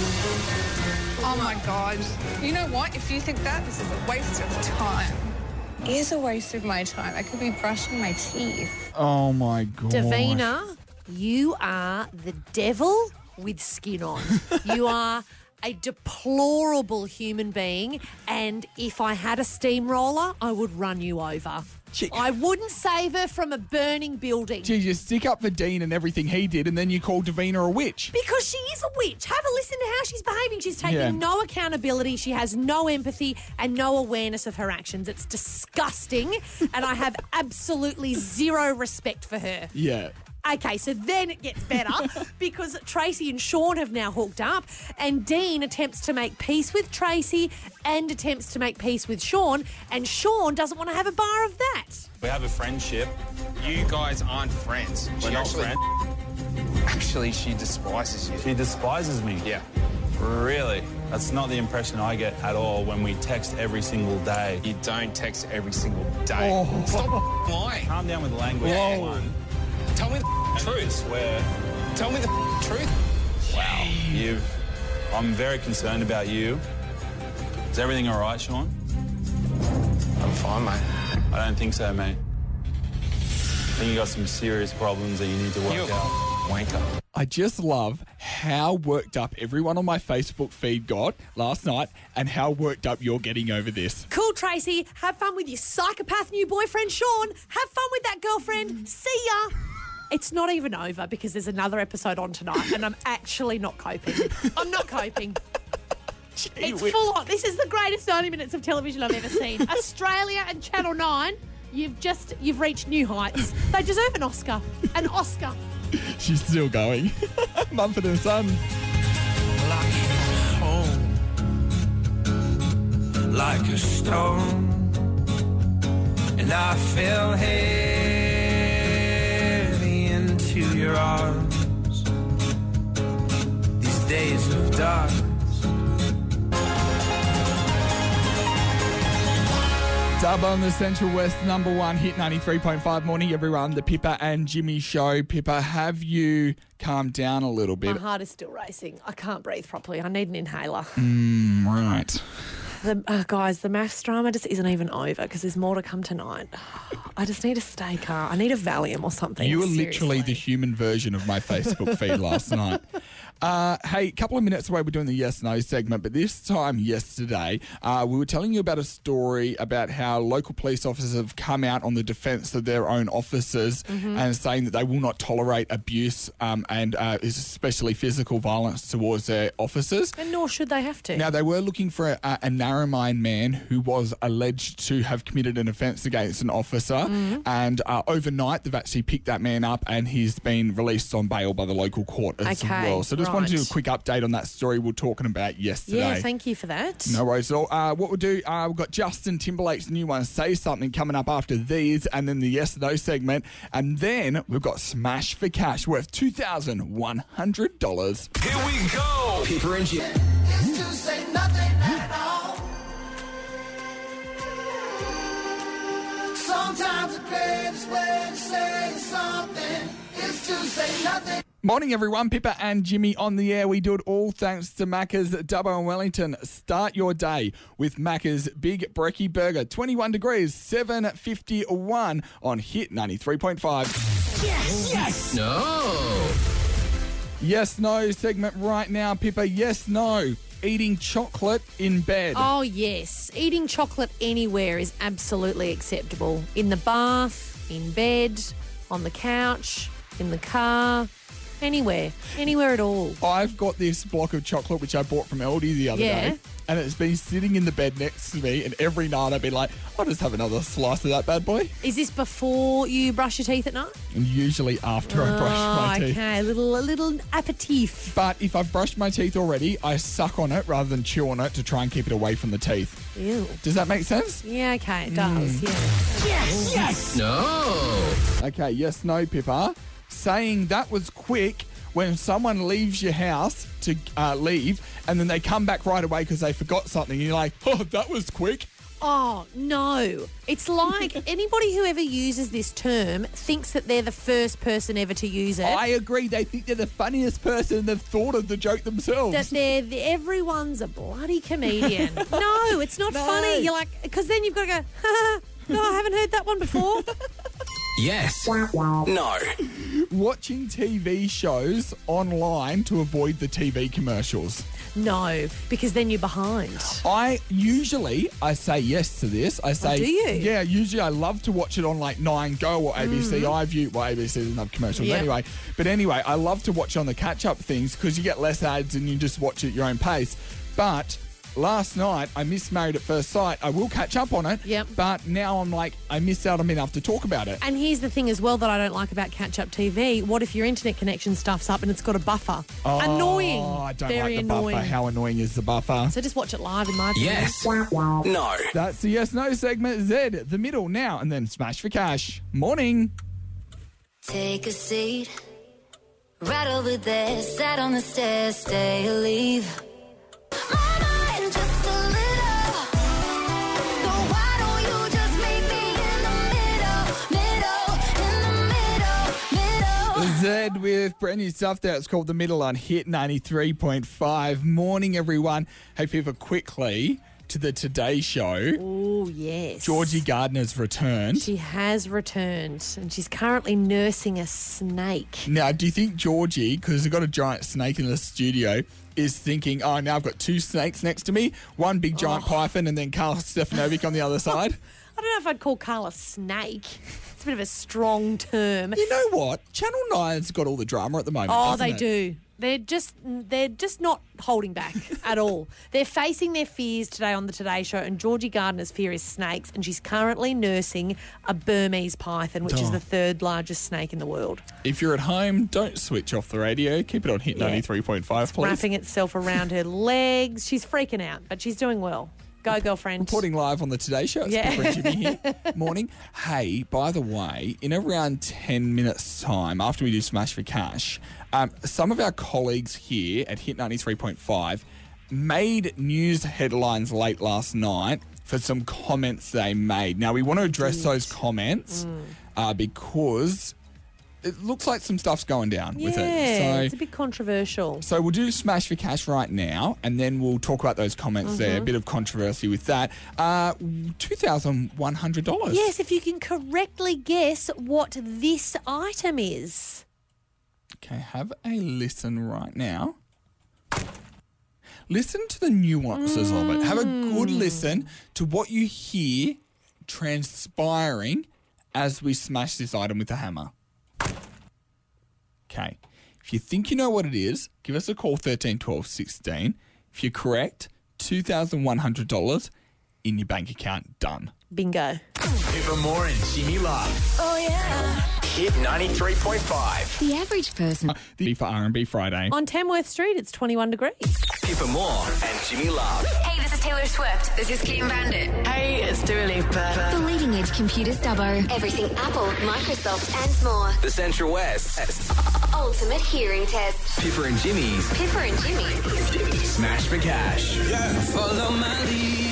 Oh my God. You know what? If you think that, this is a waste of time. It is a waste of my time. I could be brushing my teeth. Oh, my God. Davina, you are the devil with skin on. You are a deplorable human being, and if I had a steamroller, I would run you over. Gee. I wouldn't save her from a burning building. Geez, you stick up for Dean and everything he did, and then you call Davina a witch. Because she is a witch. Have a listen to how she's behaving. She's taking Yeah. no accountability. She has no empathy and no awareness of her actions. It's disgusting, and I have absolutely zero respect for her. Yeah. Okay, so then it gets better because Tracy and Sean have now hooked up, and Dean attempts to make peace with Tracy and attempts to make peace with Sean, and Sean doesn't want to have a bar of that. We have a friendship. You guys aren't friends. We're She not actually, friends. Actually, she despises you. She despises me. Yeah. Really? That's not the impression I get at all when we text every single day. You don't text every single day. Oh. Stop lying. Calm down with the language. Whoa. One. Tell me the truth. Where Tell me the truth. Wow. You've. I'm very concerned about you. Is everything all right, Sean? I'm fine, mate. I don't think so, mate. I think you got some serious problems that you need to work You out. wanker. I just love how worked up everyone on my Facebook feed got last night and how worked up you're getting over this. Cool, Tracy. Have fun with your psychopath new boyfriend, Sean. Have fun with that girlfriend. See ya. It's not even over because there's another episode on tonight, and I'm actually not coping. I'm not coping. It's whiz. full on. This is the greatest ninety minutes of television I've ever seen. Australia and Channel nine, you've just, you've reached new heights. They deserve an Oscar. An Oscar. She's still going. Mumford and Sons. home like a stone, and I fell heavy into your arms. These days of dark. Dub on the Central West number one hit ninety-three point five. Morning, everyone. The Pippa and Jimmy show. Pippa, have you calmed down a little bit? My heart is still racing. I can't breathe properly. I need an inhaler. Mm, right. The, uh, guys, the maths drama just isn't even over because there's more to come tonight. I just need a stay calm. I need a Valium or something. You were Seriously. literally the human version of my Facebook feed last night. Uh, hey, a couple of minutes away, we're doing the Yes No segment, but this time yesterday, uh, we were telling you about a story about how local police officers have come out on the defence of their own officers Mhm. and saying that they will not tolerate abuse um, and uh, especially physical violence towards their officers. And nor should they have to. Now, they were looking for a, a Narromine man who was alleged to have committed an offence against an officer, Mhm. and uh, overnight they've actually picked that man up and he's been released on bail by the local court as Okay, well. So just wanted to do a right. quick update on that story we were talking about yesterday. Yeah, thank you for that. No worries. So uh, what we'll do, uh, we've got Justin Timberlake's new one, Say Something, coming up after these, and then the Yes No segment, and then we've got Smash for Cash worth two thousand one hundred dollars. Here we go. Pippa and Jim. Used to say nothing at all. Sometimes the greatest way to say something just to say nothing. Morning, everyone. Pippa and Jimmy on the air. We do it all thanks to Macca's Dubbo and Wellington. Start your day with Macca's Big Brekkie Burger. twenty-one degrees, seven fifty-one on Hit ninety-three point five. Yes, yes. No. Yes, no segment right now, Pippa. Yes, no. Eating chocolate in bed. Oh, yes. Eating chocolate anywhere is absolutely acceptable. In the bath, in bed, on the couch, in the car, anywhere. Anywhere at all. I've got this block of chocolate which I bought from Aldi the other Yeah. day, and it's been sitting in the bed next to me, and every night I've been like, I'll just have another slice of that bad boy. Is this before you brush your teeth at night? And usually after I brush my Oh, teeth. okay. A little, a little aperitif. But if I've brushed my teeth already, I suck on it rather than chew on it to try and keep it away from the teeth. Ew. Does that make sense? Yeah, okay, it does. Mm. Yeah. Yes, yes. No. Okay, yes, no, Pippa. Saying that was quick when someone leaves your house to uh, leave and then they come back right away because they forgot something. And you're like, oh, that was quick. Oh, no. It's like anybody who ever uses this term thinks that they're the first person ever to use it. I agree. They think they're the funniest person and they've thought of the joke themselves. That they're the, everyone's a bloody comedian. No, it's not No. funny. You're like, because then you've got to go, ha, no, I haven't heard that one before. Yes. No. Watching T V shows online to avoid the T V commercials. No, because then you're behind. I usually I say yes to this. I say, do you? Yeah, usually I love to watch it on like Nine Go or A B C iView. Well, A B C doesn't have commercials Yep. anyway. But anyway, I love to watch it on the catch-up things because you get less ads and you just watch it at your own pace. But last night I missed Married at First Sight. I will catch up on it. Yep. But now I'm like, I missed out on being able to talk about it. And here's the thing as well that I don't like about catch-up T V. What if your internet connection stuffs up and it's got a buffer? Oh, Annoying. I don't Very like the annoying. buffer. How annoying is the buffer? So just watch it live in my opinion. Yes. No. That's the yes no segment. Z, the middle now, and then Smash for Cash. Morning. Take a seat right over there. Sat on the stairs, stay or leave. My mind just a little. So why don't you just meet me in the middle, middle, in the middle, middle. Z with brand new stuff there. It's called The Middle on Hit ninety-three point five. Morning, everyone. Hey, people, quickly to the Today Show. Oh, yes. Georgie Gardner's returned. She has returned and she's currently nursing a snake. Now, do you think Georgie, because they've got a giant snake in the studio, is thinking, oh, now I've got two snakes next to me, one big giant Oh. python and then Carl Stefanovic on the other side? I don't know if I'd call Carl a snake. It's a bit of a strong term. You know what? Channel nine's got all the drama at the moment. Oh, doesn't they it? do. They're just they're just not holding back at all. They're facing their fears today on the Today Show, and Georgie Gardner's fear is snakes, and she's currently nursing a Burmese python, which is Oh. the third largest snake in the world. If you're at home, don't switch off the radio. Keep it on Hit Yeah. ninety-three point five, please. Wrapping itself around her legs. She's freaking out, but she's doing well. Go, girlfriend. Reporting live on the Today Show. It's Yeah. Pippa and Jimmy here. Morning. Hey, by the way, in around ten minutes' time, after we do Smash for Cash, um, some of our colleagues here at Hit ninety-three point five made news headlines late last night for some comments they made. Now, we want to address those comments Mm. uh, because it looks like some stuff's going down Yeah, with it. So, it's a bit controversial. so we'll do Smash for Cash right now, and then we'll talk about those comments there. A Mhm. bit of controversy with that. Uh, two thousand one hundred dollars. Yes, if you can correctly guess what this item is. Okay, have a listen right now. Listen to the nuances of it. Have a good listen to what you hear transpiring as we smash this item with a hammer. Okay. If you think you know what it is, give us a call thirteen twelve sixteen. If you're correct, two thousand one hundred dollars in your bank account. Done. Bingo. Pippa Moore and Jimmy Love. Oh, yeah. Hit ninety-three point five. The average person. The for R and B Friday. On Tamworth Street, it's twenty-one degrees. Pippa Moore and Jimmy Love. Hey, this is Taylor Swift. This is Clean Bandit. Hey, it's Dua Lipa. The leading edge computer stubbo. Everything Apple, Microsoft, and more. The Central West. Ultimate hearing test. Pippa and Jimmy's Pippa and Jimmy. Smash for Cash. Follow my lead.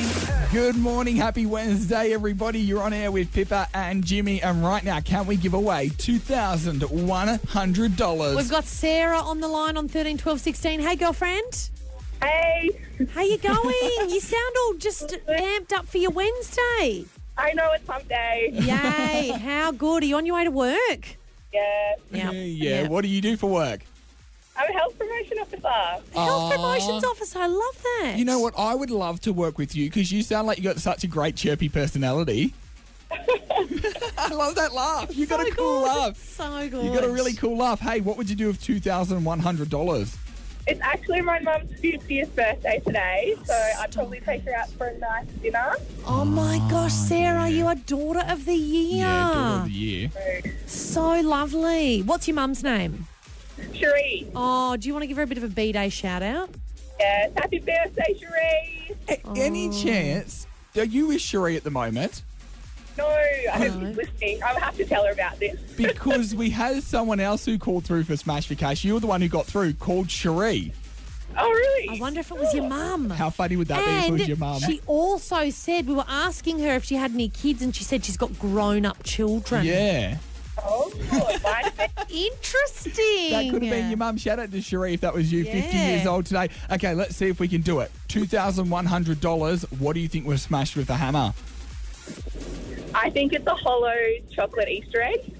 Good morning, happy Wednesday, everybody. You're on air with Pippa and Jimmy, and right now, can we give away two thousand one hundred dollars? We've got Sarah on the line on thirteen, twelve, sixteen. Hey, girlfriend. Hey. How you going? You sound all just amped up for your Wednesday. I know, it's hump day. Yay. How good. Are you on your way to work? Yeah. Yeah, yeah. What do you do for work? I'm a health promotion officer. Health Aw. promotions officer. I love that. You know what? I would love to work with you because you sound like you got such a great chirpy personality. I love that laugh. You got a cool good. laugh. So good. You got a really cool laugh. Hey, what would you do with two thousand one hundred dollars? It's actually my mum's fiftieth birthday today, so I'd probably take her out for a nice dinner. Oh, my gosh, Sarah, you are daughter of the year. Yeah, daughter of the year. So lovely. What's your mum's name? Cherie. Oh, do you want to give her a bit of a B-Day shout-out? Yes, happy birthday, Cherie. A- Any chance, are you with Cherie at the moment? No, I hope she's listening. I'll have to tell her about this. Because we had someone else who called through for Smash for Cash. You were the one who got through, called Cherie. Oh, really? I wonder if it was your mum. How funny would that be if it And was your mum? she also said, we were asking her if she had any kids, and she said she's got grown-up children. Yeah. Oh, good. Interesting. That could have been your mum. Shout out to Cherie if that was you, fifty Yeah. years old today. Okay, let's see if we can do it. two thousand one hundred dollars. What do you think was smashed with a hammer? I think it's a hollow chocolate Easter egg.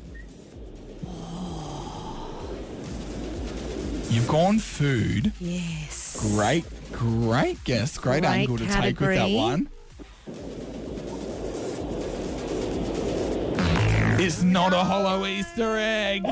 You've gone food. Yes. Great, great guess. Great, Great angle to take with that category. one. It's not a hollow Easter egg.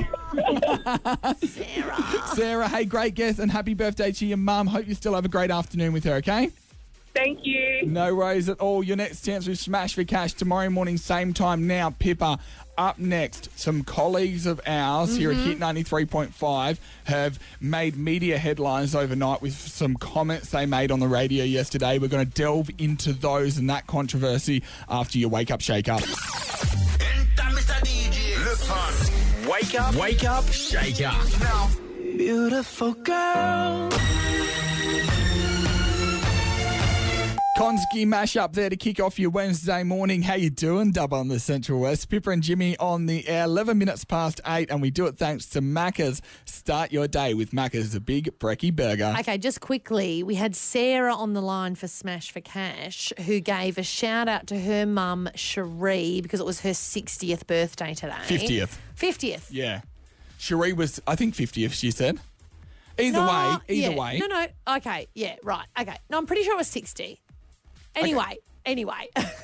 Sarah. Sarah, hey, great guess and happy birthday to your mum. Hope you still have a great afternoon with her, okay? Thank you. No worries at all. Your next chance with Smash for Cash tomorrow morning, same time now. Pippa, up next, some colleagues of ours here at Mm-hmm. Hit ninety-three point five have made media headlines overnight with some comments they made on the radio yesterday. We're going to delve into those and that controversy after your Wake Up Shake Up. Listen. Wake up. Wake up. Shake up. Now. Beautiful girl. Konski mashup there to kick off your Wednesday morning. How you doing? Dub on the Central West. Pippa and Jimmy on the air. eleven minutes past eight, and we do it thanks to Macca's. Start your day with Macca's, a big brekkie burger. Okay, just quickly, we had Sarah on the line for Smash for Cash, who gave a shout out to her mum, Cherie, because it was her sixtieth birthday today. fiftieth. fiftieth. Yeah. Cherie was, I think, fiftieth, she said. Either No, way, either yeah. way. No, no. Okay, yeah, right. Okay. No, I'm pretty sure it was sixty. Anyway, anyway.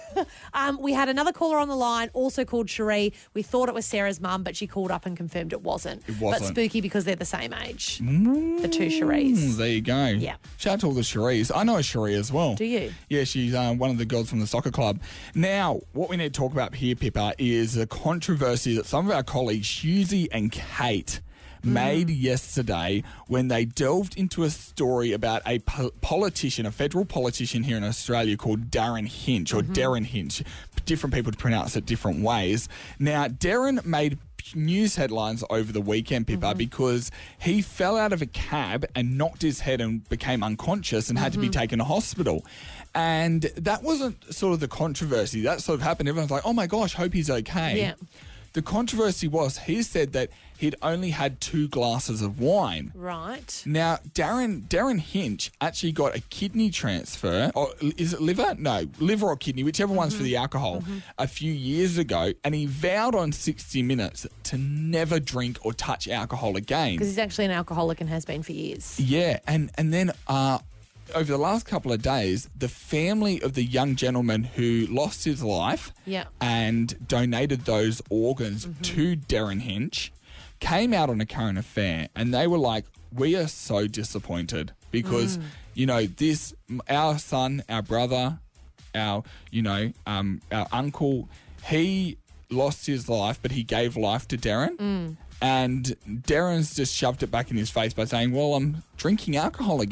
um, we had another caller on the line, also called Cherie. We thought it was Sarah's mum, but she called up and confirmed it wasn't. It wasn't. But spooky because they're the same age. Mm, The two Cheries. There you go. Yeah. Shout out to all the Cheries. I know a Cherie as well. Do you? Yeah, she's uh, one of the girls from the soccer club. Now, what we need to talk about here, Pippa, is a controversy that some of our colleagues, Hughesy and Kate, made yesterday when they delved into a story about a po- politician, a federal politician here in Australia called Darren Hinch, or Darren Hinch. Different people pronounce it different ways. Now, Darren made news headlines over the weekend, Pippa, because he fell out of a cab and knocked his head and became unconscious and had to be taken to hospital. And that wasn't sort of the controversy. That sort of happened. Everyone's like, oh my gosh, hope he's okay. Yeah. The controversy was he said that he'd only had two glasses of wine. Right. Now, Darren Darren Hinch actually got a kidney transfer, or is it liver? No, liver or kidney, whichever one's for the alcohol, a few years ago, and he vowed on sixty minutes to never drink or touch alcohol again. Because he's actually an alcoholic and has been for years. Yeah, and, and then uh, over the last couple of days, the family of the young gentleman who lost his life Yeah. and donated those organs to Darren Hinch came out on a current affair, and they were like, we are so disappointed because, you know, this, our son, our brother, our, you know, um, our uncle, he lost his life, but he gave life to Darren. And Darren's just shoved it back in his face by saying, well, I'm drinking alcohol again.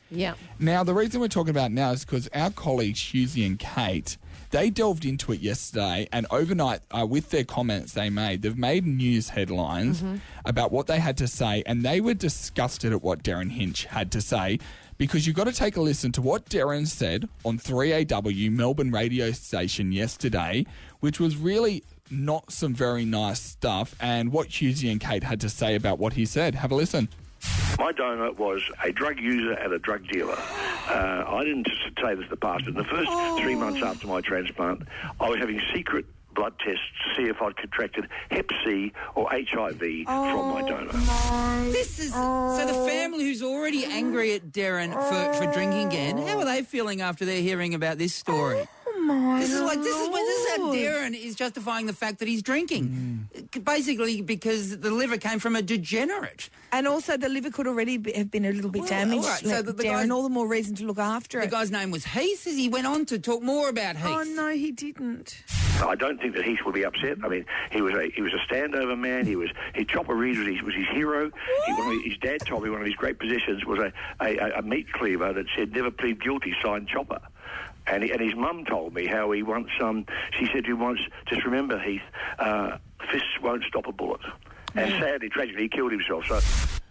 Yeah. Now, the reason we're talking about it now is because our colleagues, Hughesy and Kate, they delved into it yesterday, and overnight, uh, with their comments they made, they've made news headlines Mm-hmm. about what they had to say, and they were disgusted at what Darren Hinch had to say, because you've got to take a listen to what Darren said on three A W, Melbourne radio station, yesterday, which was really not some very nice stuff, and what Hughesy and Kate had to say about what he said. Have a listen. My donor was a drug user and a drug dealer. Uh, I didn't say this in the past, but in the first three months after my transplant, I was having secret blood tests to see if I'd contracted Hep C or H I V from my donor. This is so the family who's already angry at Darren for, for drinking again. How are they feeling after they're hearing about this story? My this is like this is, this is how Lord. Darren is justifying the fact that he's drinking, basically because the liver came from a degenerate. And also the liver could already be, have been a little bit Well, damaged. all right, so like the- the Darren, guy- all the more reason to look after The it. guy's name was Heath. He went on to talk more about Heath. Oh no, he didn't. I don't think that Heath would be upset. I mean, he was a he was a standover man. He was he Chopper Reed was his, was his hero. He, one of his, his dad told me one of his great possessions was a, a, a meat cleaver that said "Never plead guilty," signed Chopper. And, he, and his mum told me how he once, um, she said to him once, just remember, Heath, uh, fists won't stop a bullet. And sadly, tragically, he killed himself. So,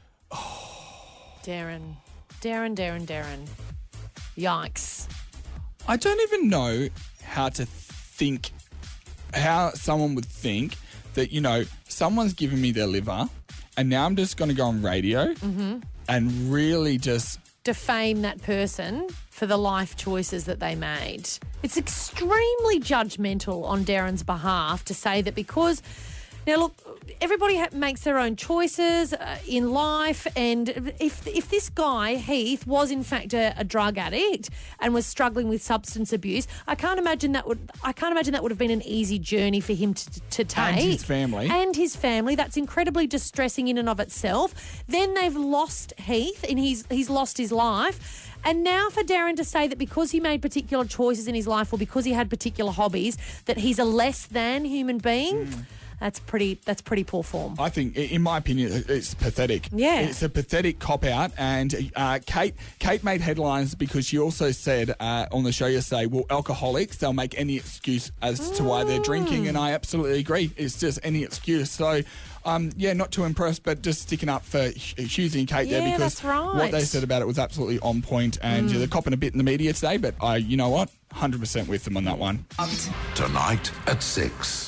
Darren. Darren, Darren, Darren. Yikes. I don't even know how to think, how someone would think that, you know, someone's given me their liver and now I'm just going to go on radio Mm-hmm. and really just... Defame that person for the life choices that they made. It's extremely judgmental on Darren's behalf to say that because... Now, look, everybody ha- makes their own choices uh, in life, and if if this guy, Heath, was in fact a, a drug addict and was struggling with substance abuse, I can't imagine that would I can't imagine that would have been an easy journey for him to, to take. And his family. And his family. That's incredibly distressing in and of itself. Then they've lost Heath, and he's he's lost his life. And now for Darren to say that because he made particular choices in his life or because he had particular hobbies, that he's a less than human being. Mm. That's pretty. That's pretty poor form. I think, in my opinion, it's pathetic. Yeah. It's a pathetic cop-out. And uh, Kate Kate made headlines because she also said uh, on the show yesterday, well, alcoholics, they'll make any excuse as to why they're drinking. And I absolutely agree. It's just any excuse. So, um, yeah, not too impressed, but just sticking up for Hughesy and Kate Yeah, there because that's right. what they said about it was absolutely on point. And Mm. yeah, they're copping a bit in the media today, but I, you know what? one hundred percent with them on that one. Tonight at six.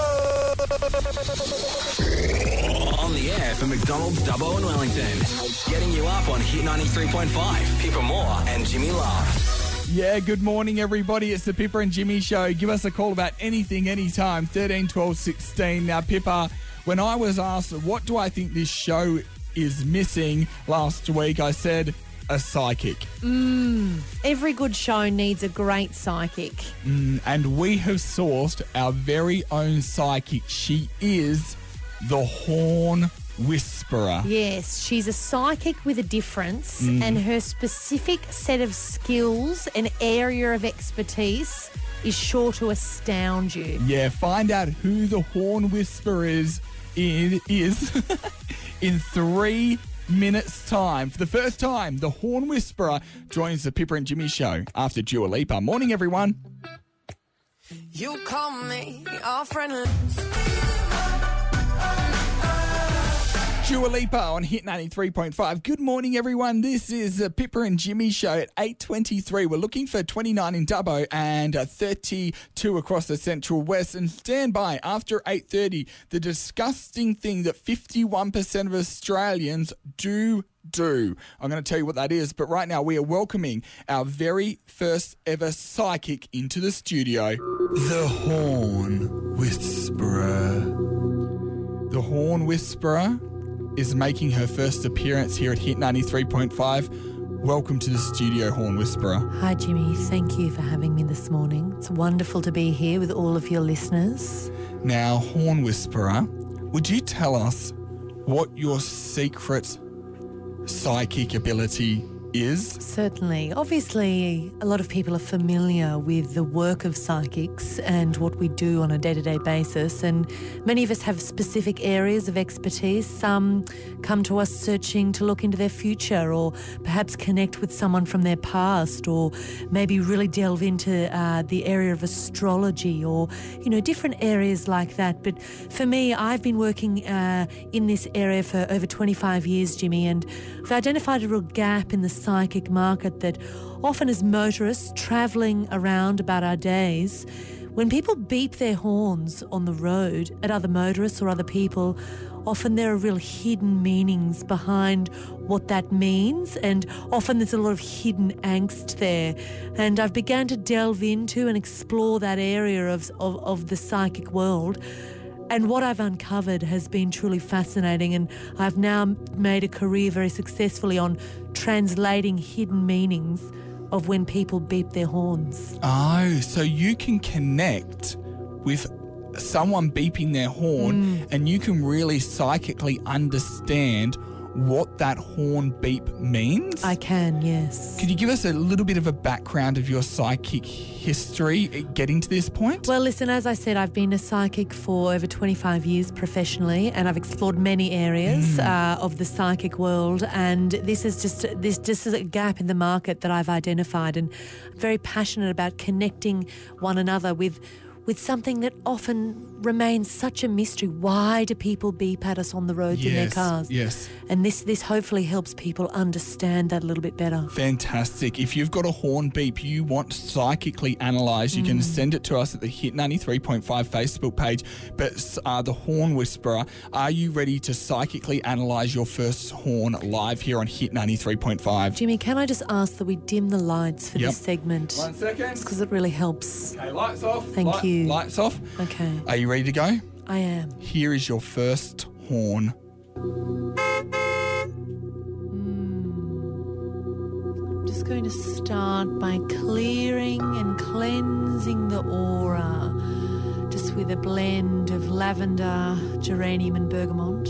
On the air for McDonald's Dubbo and Wellington. Getting you up on Hit ninety-three point five. Pippa Moore and Jimmy Love. Yeah, good morning, everybody. It's the Pippa and Jimmy Show. Give us a call about anything, anytime, thirteen twelve sixteen. Now, Pippa, when I was asked, what do I think this show is missing last week, I said, a psychic. Mm, every good show needs a great psychic. Mm, and we have sourced our very own psychic. She is the Horn Whisperer. Yes, she's a psychic with a difference, Mm. and her specific set of skills and area of expertise is sure to astound you. Yeah, find out who the Horn Whisperer is in, is in three minutes' time. For the first time, the Horn Whisperer joins the Pippa and Jimmy Show after Dua Lipa. Morning, everyone. You call me all friendly. Dua Lipa on Hit ninety-three point five. Good morning, everyone. This is the Pippa and Jimmy Show at eight twenty-three. We're looking for twenty-nine in Dubbo and uh, thirty-two across the Central West. And stand by after eight thirty, the disgusting thing that fifty-one percent of Australians do do. I'm going to tell you what that is, but right now we are welcoming our very first ever psychic into the studio, the Horn Whisperer. The Horn Whisperer is making her first appearance here at Hit ninety-three point five. Welcome to the studio, Horn Whisperer. Hi, Jimmy. Thank you for having me this morning. It's wonderful to be here with all of your listeners. Now, Horn Whisperer, would you tell us what your secret psychic ability is? Certainly. Obviously, a lot of people are familiar with the work of psychics and what we do on a day-to-day basis, and many of us have specific areas of expertise. Some come to us searching to look into their future, or perhaps connect with someone from their past, or maybe really delve into uh, the area of astrology, or, you know, different areas like that. But for me, I've been working uh, in this area for over twenty-five years, Jimmy, and I've identified a real gap in the psychic market that often as motorists travelling around about our days, when people beep their horns on the road at other motorists or other people, often there are real hidden meanings behind what that means, and often there's a lot of hidden angst there. And I've begun to delve into and explore that area of, of, of the psychic world. And what I've uncovered has been truly fascinating, and I've now made a career very successfully on translating hidden meanings of when people beep their horns. Oh, so you can connect with someone beeping their horn Mm. and you can really psychically understand what that horn beep means? I can, yes. Could you give us a little bit of a background of your psychic history getting to this point? Well, listen, as I said, I've been a psychic for over twenty-five years professionally, and I've explored many areas Mm. uh, of the psychic world, and this is just this just is a gap in the market that I've identified, and I'm very passionate about connecting one another with with something that often remains such a mystery. Why do people beep at us on the roads in their Yes, cars? yes. And this this hopefully helps people understand that a little bit better. Fantastic. If you've got a horn beep you want psychically analysed, you can Mm. send it to us at the Hit ninety-three point five Facebook page. But uh, the Horn Whisperer, are you ready to psychically analyse your first horn live here on Hit ninety-three point five? Jimmy, can I just ask that we dim the lights for Yep. this segment? One second. Because it really helps. Okay, lights off. Thank Light- you. Lights off. Okay. Are you ready to go? I am. Here is your first horn. I'm just going to start by clearing and cleansing the aura, just with a blend of lavender, geranium and bergamot.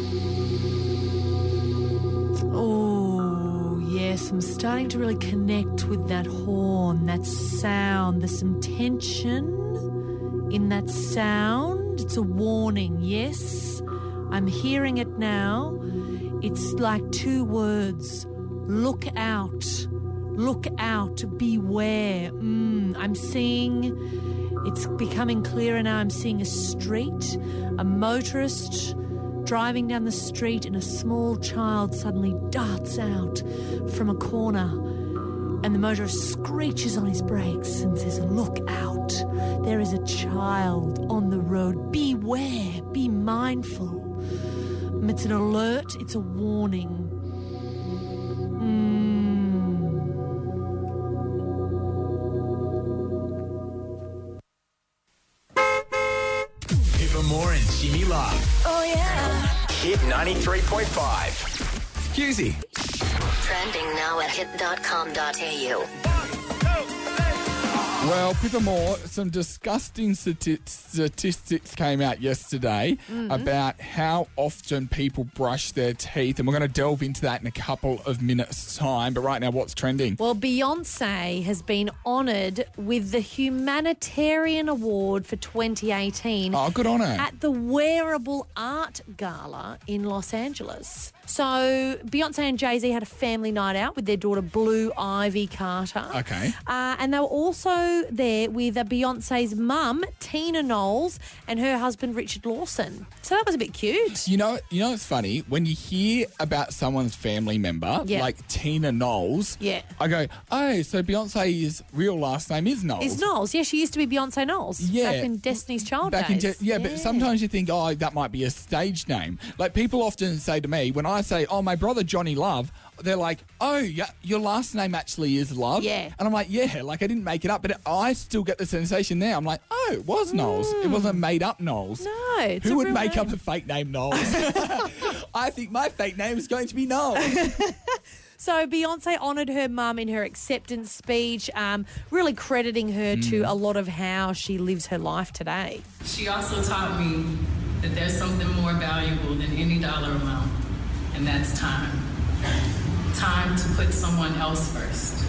Oh, yes, I'm starting to really connect with that horn, that sound. There's some tension in that sound. It's a warning, yes. I'm hearing it now. It's like two words. Look out. Look out. Beware. Mm, I'm seeing, it's becoming clearer now. I'm seeing a street, a motorist driving down the street, and a small child suddenly darts out from a corner. And the motorist screeches on his brakes and says, "Look out. There is a child on the road. Beware. Be mindful." It's an alert. It's a warning. Even more and Jimmy Love. Oh, yeah. Hit ninety-three point five. Husey. Trending now at hit dot com dot a u. Well, Pippa Moore, some disgusting stati- statistics came out yesterday Mhm. about how often people brush their teeth, and we're going to delve into that in a couple of minutes' time. But right now, what's trending? Well, Beyonce has been honoured with the Humanitarian Award for twenty eighteen. Oh, good on her. At the Wearable Art Gala in Los Angeles. So Beyonce and Jay-Z had a family night out with their daughter Blue Ivy Carter. Okay. Uh, and they were also there with uh, Beyonce's mum, Tina Knowles, and her husband, Richard Lawson. So that was a bit cute. You know, you know, it's funny when you hear about someone's family member, Yeah. like Tina Knowles. Yeah. I go, oh, so Beyonce's real last name is Knowles. Is Knowles. Yeah, she used to be Beyonce Knowles. Yeah. Back in Destiny's Child Back in days. te- yeah, but sometimes you think, oh, that might be a stage name. Like people often say to me, when I say, oh, my brother Johnny Love, they're like, oh, yeah, your last name actually is Love. Yeah. And I'm like, yeah, like I didn't make it up, but I still get the sensation there. I'm like, oh, it was Knowles. It wasn't made up Knowles. No, it's Who a would real make name. up a fake name Knowles? I think my fake name is going to be Knowles. So Beyonce honoured her mum in her acceptance speech, um, really crediting her to Mm. a lot of how she lives her life today. She also taught me that there's something more valuable than any dollar amount, and that's time. Time to put someone else first.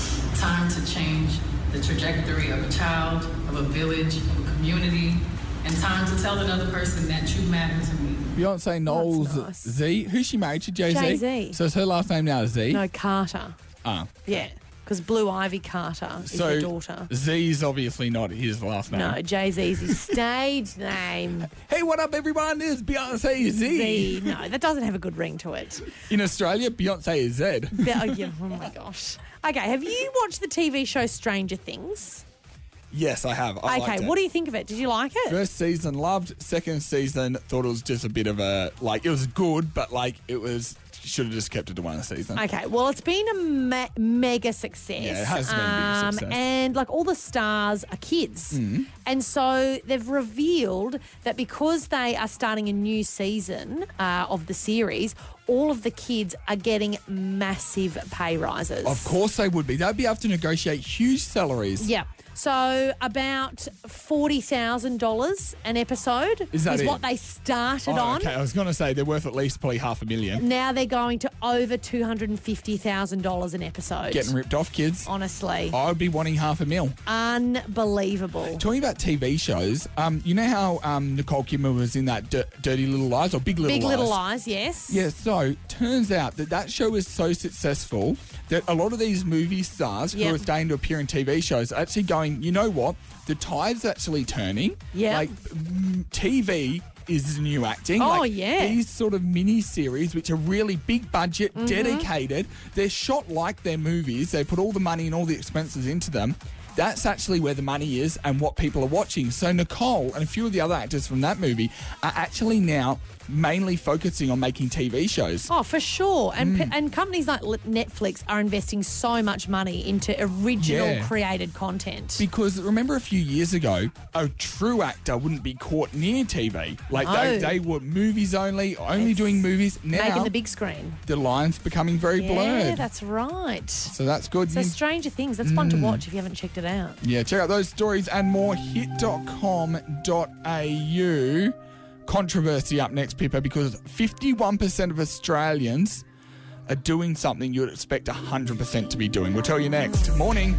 Time to change the trajectory of a child, of a village, of a community, and time to tell another person that you matter to me. Beyonce Knowles nice. Z. Who's she married to? Jay-Z? Jay-Z. So is her last name now Z? No, Carter. Ah. Yeah, because Blue Ivy Carter is So the daughter. Z's obviously not his last name. No, Jay-Z's his stage name. Hey, what up, everyone? It's Beyonce Z. Z. No, that doesn't have a good ring to it. In Australia, Beyonce is Z. Be- oh, yeah, oh my gosh. Okay, have you watched the T V show Stranger Things? Yes, I have. I okay, liked it. what do you think of it? Did you like it? First season, loved. Second season, thought it was just a bit of a, like, it was good, but, like, it was, should have just kept it to one season. Okay, well, it's been a me- mega success. Yeah, it has been a big success. And, like, all the stars are kids. Mm. And so they've revealed that because they are starting a new season uh, of the series, all of the kids are getting massive pay rises. Of course they would be. They'd be able to negotiate huge salaries. Yeah. So about forty thousand dollars an episode Is that it? what they started Oh, on. okay, I was going to say they're worth at least probably half a million. Now they're going to over two hundred fifty thousand dollars an episode. Getting ripped off, kids. Honestly. I would be wanting half a mil. Unbelievable. Talking about T V shows, um, you know how um, Nicole Kidman was in that D- Dirty Little Lies or Big Little Big Lies? Little Lies, yes. Yeah, so turns out that that show is so successful that a lot of these movie stars Yep. who are starting to appear in T V shows are actually going, you know what? The tide's actually turning. Yeah. Like, mm, T V is the new acting. Oh, Like, yeah. These sort of mini series, which are really big budget, Mhm. dedicated, they're shot like they're movies. They put all the money and all the expenses into them. That's actually where the money is and what people are watching. So Nicole and a few of the other actors from that movie are actually now mainly focusing on making T V shows. Oh, for sure. And Mm. and companies like Li- Netflix are investing so much money into original Yeah. created content. Because remember a few years ago, a true actor wouldn't be caught near T V. Like they, No. they were movies only, only doing movies. Now Making the big screen. the line's becoming very Yeah, blurred. that's right. So that's good. So You- Stranger Things, that's fun to Mm. watch if you haven't checked it out. Yeah, check out those stories and more. hit dot com dot a u. Controversy up next, Pippa, because fifty-one percent of Australians are doing something you would expect one hundred percent to be doing. We'll tell you next. Morning.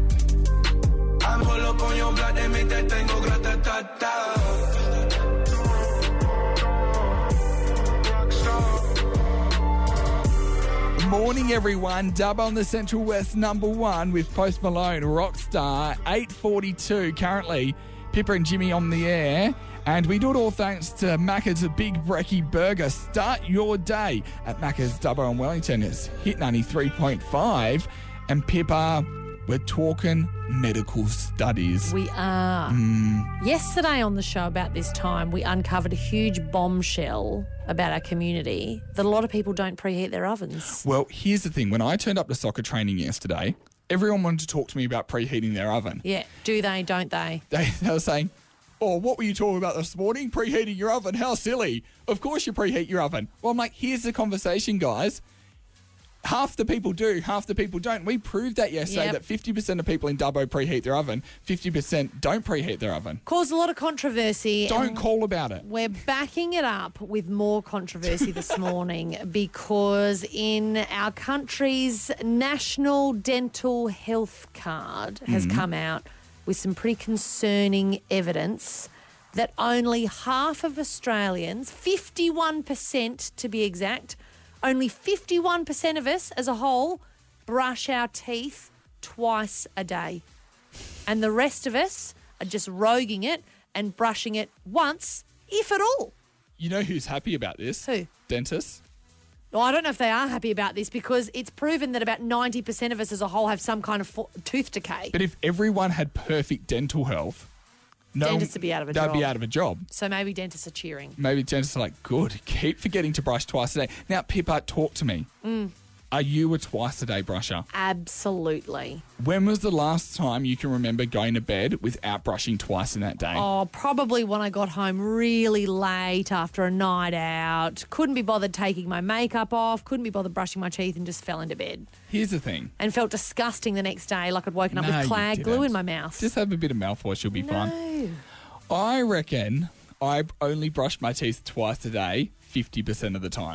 Morning, everyone. Dub on the Central West number one with Post Malone, Rockstar, eight forty-two currently. Pippa and Jimmy on the air. And we do it all thanks to Macca's Big Brekkie Burger. Start your day at Macca's Dubbo in Wellington. It's Hit ninety-three point five. And Pippa, we're talking medical studies. We are. Mm. Yesterday on the show about this time, we uncovered a huge bombshell about our community that a lot of people don't preheat their ovens. Well, here's the thing. When I turned up to soccer training yesterday, everyone wanted to talk to me about preheating their oven. Yeah. Do they, don't they? They, they were saying, oh, what were you talking about this morning? Preheating your oven? How silly. Of course you preheat your oven. Well, I'm like, here's the conversation, guys. Half the people do, half the people don't. We proved that yesterday, Yep. that fifty percent of people in Dubbo preheat their oven, fifty percent don't preheat their oven. Caused a lot of controversy. Don't and call about it. We're backing it up with more controversy this morning because in our country's National Dental Health Card has Mhm. come out with some pretty concerning evidence that only half of Australians, fifty-one percent to be exact, only fifty-one percent of us as a whole brush our teeth twice a day. And the rest of us are just roguing it and brushing it once, if at all. You know who's happy about this? Who? Dentists. Well, I don't know if they are happy about this because it's proven that about ninety percent of us as a whole have some kind of fo- tooth decay. But if everyone had perfect dental health, no, Dentists would be out of a they'd job. be out of a job. So maybe dentists are cheering. Maybe dentists are like, good, keep forgetting to brush twice a day. Now, Pippa, talk to me. Mm, Are you a twice a day brusher? absolutely. When was the last time you can remember going to bed without brushing twice in that day? Oh, probably when I got home really late after a night out. Couldn't be bothered taking my makeup off. Couldn't be bothered brushing my teeth and just fell into bed. Here's the thing. And felt disgusting the next day, like I'd woken up No, with you clag glue didn't. in my mouth. Just have a bit of mouthwash, you'll be fine. No. I reckon I only brush my teeth twice a day fifty percent of the time.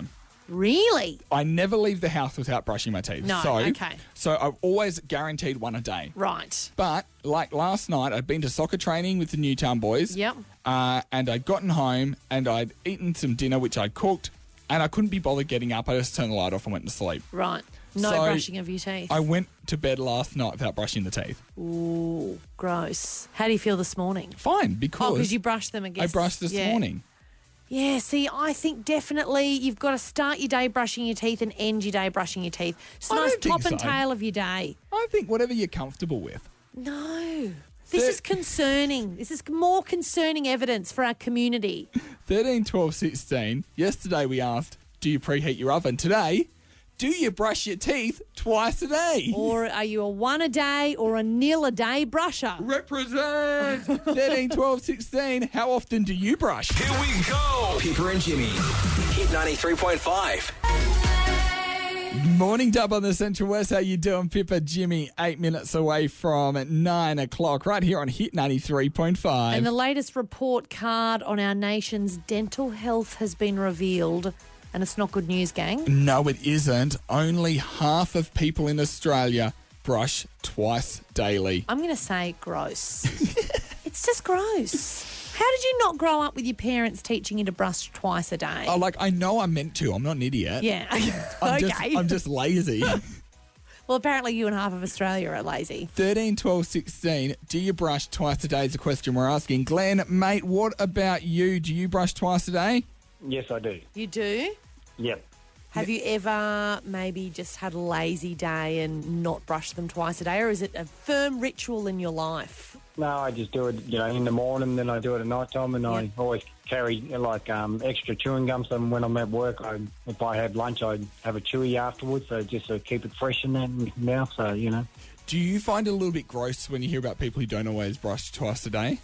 Really? I never leave the house without brushing my teeth. No, so, okay. So I've always guaranteed one a day. Right. But like last night, I'd been to soccer training with the Newtown boys. Yep. Uh, and I'd gotten home and I'd eaten some dinner, which I'd cooked, and I couldn't be bothered getting up. I just turned the light off and went to sleep. Right. No So, brushing of your teeth. I went to bed last night without brushing the teeth. Ooh, gross. How do you feel this morning? Fine, because... Oh, because you brushed them, I guess. I brushed this Yeah. morning. Yeah, see, I think definitely you've got to start your day brushing your teeth and end your day brushing your teeth. It's a I nice don't think top and so. tail of your day. I think whatever you're comfortable with. No. This is concerning. This is more concerning evidence for our community. thirteen, twelve, sixteen. Yesterday we asked, do you preheat your oven? Today, do you brush your teeth twice a day? Or are you a one a day or a nil a day brusher? Represent! thirteen, twelve, sixteen. How often do you brush? Here we go. Pippa and Jimmy. Hit ninety-three point five. Morning dub on the Central West. How you doing, Pippa? Jimmy, eight minutes away from nine o'clock, right here on Hit ninety-three point five. And the latest report card on our nation's dental health has been revealed. And it's not good news, gang. No, it isn't. Only half of people in Australia brush twice daily. I'm going to say gross. It's just gross. How did you not grow up with your parents teaching you to brush twice a day? Oh, like, I know I'm meant to. I'm not an idiot. Yeah. I'm okay. Just, I'm just lazy. Well, apparently you and half of Australia are lazy. thirteen, twelve, sixteen. Do you brush twice a day is the question we're asking. Glenn, mate, what about you? Do you brush twice a day? Yes, I do. You do? Yep. Have you ever maybe just had a lazy day and not brushed them twice a day, or is it a firm ritual in your life? No, I just do it, you know, in the morning, then I do it at night time, and I always carry, like, um, extra chewing gum, so when I'm at work, I, if I have lunch, I have a chewy afterwards, so just to keep it fresh in that mouth, so, you know. Do you find it a little bit gross when you hear about people who don't always brush twice a day?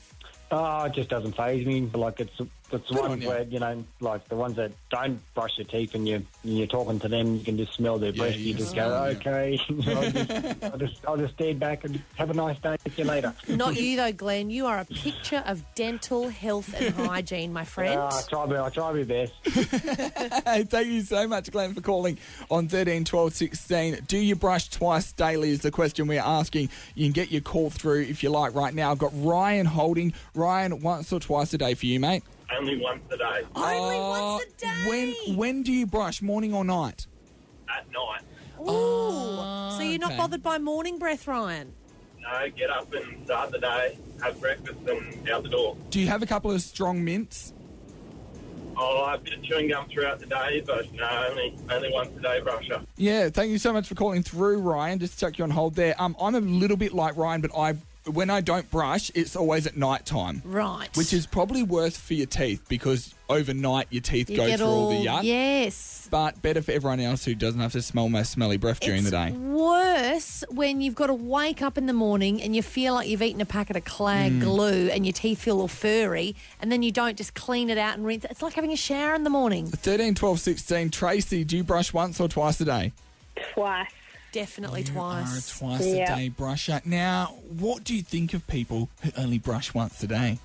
Oh, it just doesn't faze me. Like, it's it's the Good on ones you. where, you know, like the ones that don't brush their teeth and you, you're talking to them, you can just smell their breath. You yeah. just go, Oh, yeah. okay. I'll, just, I'll, just, I'll just stand back and have a nice day. See you later. Not you, though, Glenn. You are a picture of dental health and hygiene, my friend. Uh, I try, my- I try my best. Hey, thank you so much, Glenn, for calling on thirteen, twelve, sixteen. Do you brush twice daily is the question we're asking. You can get your call through if you like right now. I've got Ryan holding. Ryan, once or twice a day for you, mate? Only once a day. Only Uh, once a day? When, when do you brush, morning or night? At night. Ooh. So you're not okay. bothered by morning breath, Ryan? No, get up and start the day, have breakfast and out the door. Do you have a couple of strong mints? Oh, I have a bit of chewing gum throughout the day, but no, only only once a day brusher. Yeah, thank you so much for calling through, Ryan. Just to chuck you on hold there. Um, I'm a little bit like Ryan, but I when I don't brush, it's always at night time. Right. Which is probably worse for your teeth because overnight your teeth You go get through all, the all- yuck. Yes. But better for everyone else who doesn't have to smell my smelly breath during It's the day. worse when you've got to wake up in the morning and you feel like you've eaten a packet of Clag Mm. glue and your teeth feel all furry, and then you don't just clean it out and rinse it. It's like having a shower in the morning. thirteen, twelve, sixteen. Tracy, do you brush once or twice a day? Twice. Definitely You twice. are a twice Yeah. a day brusher. Now, what do you think of people who only brush once a day?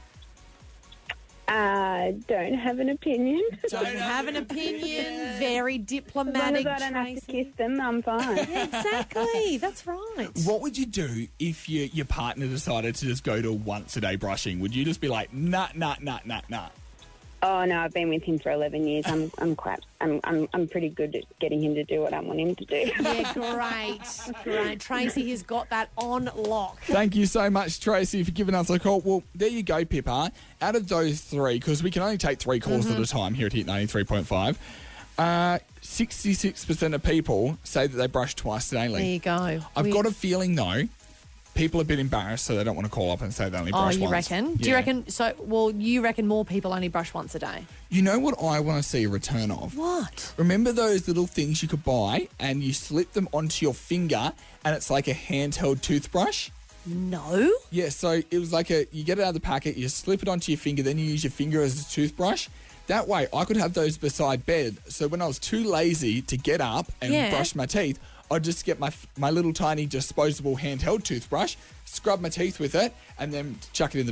Uh, don't have an opinion. Don't have an opinion. Very As long diplomatic. as I don't have to Tracy. kiss them, I'm fine. Yeah, exactly. That's right. What would you do if your your partner decided to just go to once a day brushing? Would you just be like, nah, nah, nah, nah, nah? Oh no, I've been with him for eleven years. I'm I'm quite I'm I'm I'm pretty good at getting him to do what I want him to do. Yeah, great. Great. Tracy has got that on lock. Thank you so much, Tracy, for giving us a call. Well, there you go, Pippa. Out of those three, because we can only take three calls Mm-hmm. at a time here at Hit ninety-three point five, uh, sixty-six percent of people say that they brush twice daily. There you go. I've We- got a feeling, though, people are a bit embarrassed, so they don't want to call up and say they only Oh, brush you once. reckon? Do you Yeah. reckon? So, well, you reckon more people only brush once a day? You know what I want to see a return of? What? Remember those little things you could buy and you slip them onto your finger and it's like a handheld toothbrush? No. Yeah, so it was like a, you get it out of the packet, you slip it onto your finger, then you use your finger as a toothbrush. That way I could have those beside bed. So when I was too lazy to get up and Yeah. brush my teeth, I'd just get my my little tiny disposable handheld toothbrush, scrub my teeth with it, and then chuck it in the bin.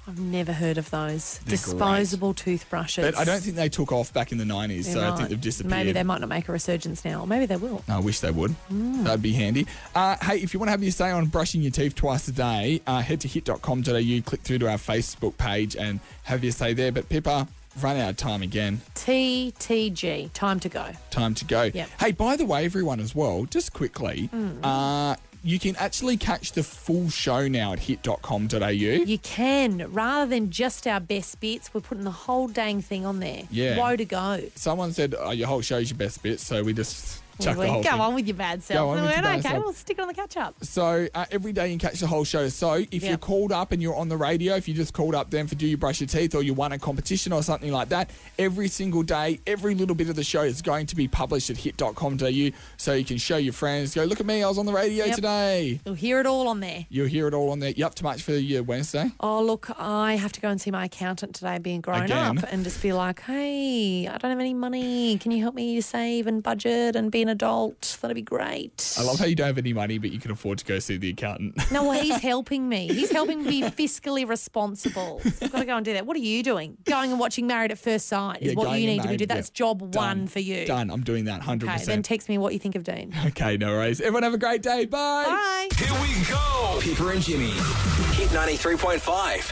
I've never heard of those. They're Disposable toothbrushes. But I don't think they took off back in the nineties, so They're I right. think they've disappeared. Maybe they might not make a resurgence now, or maybe they will. I wish they would. Mm. That'd be handy. Uh, hey, if you want to have your say on brushing your teeth twice a day, uh, head to hit dot com dot a u, click through to our Facebook page and have your say there. But Pippa, run out of time again. T T G, time to go. Time to go. Yep. Hey, by the way, everyone as well, just quickly, Mm. uh, you can actually catch the full show now at hit dot com dot a u. You can, rather than just our best bits, we're putting the whole dang thing on there. Yeah. Woe to go. Someone said oh, your whole show's your best bit, so we just chuck We the whole went, go thing. on with your bad self. Go on We with went, your bad okay, self. we'll stick it on the catch up. So uh, every day you can catch the whole show. So if you're Yep. called up and you're on the radio, if you just called up then for Do You Brush Your Teeth or you won a competition or something like that, every single day, every little bit of the show is going to be published at hit dot com dot a u so you can show your friends, go, look at me, I was on the radio Yep. today. You'll hear it all on there. You'll hear it all on there. You up to much for your Wednesday? Oh, look, I have to go and see my accountant today being grown Again? up and just be like, hey, I don't have any money. Can you help me save and budget and be an adult? That'd be great. I love how you don't have any money, but you can afford to go see the accountant. No, well, he's helping me. He's helping me be fiscally responsible. So I've got to go and do that. What are you doing? Going and watching Married at First Sight is Yeah, what going you and need to be married, doing. That's yeah. job Done. one for you. Done. I'm doing that one hundred Okay, percent. then text me what you think of Dean. Okay, no worries. Everyone have a great day. Bye. Bye. Here we go. Pippa and Jimmy. Hit ninety-three point five.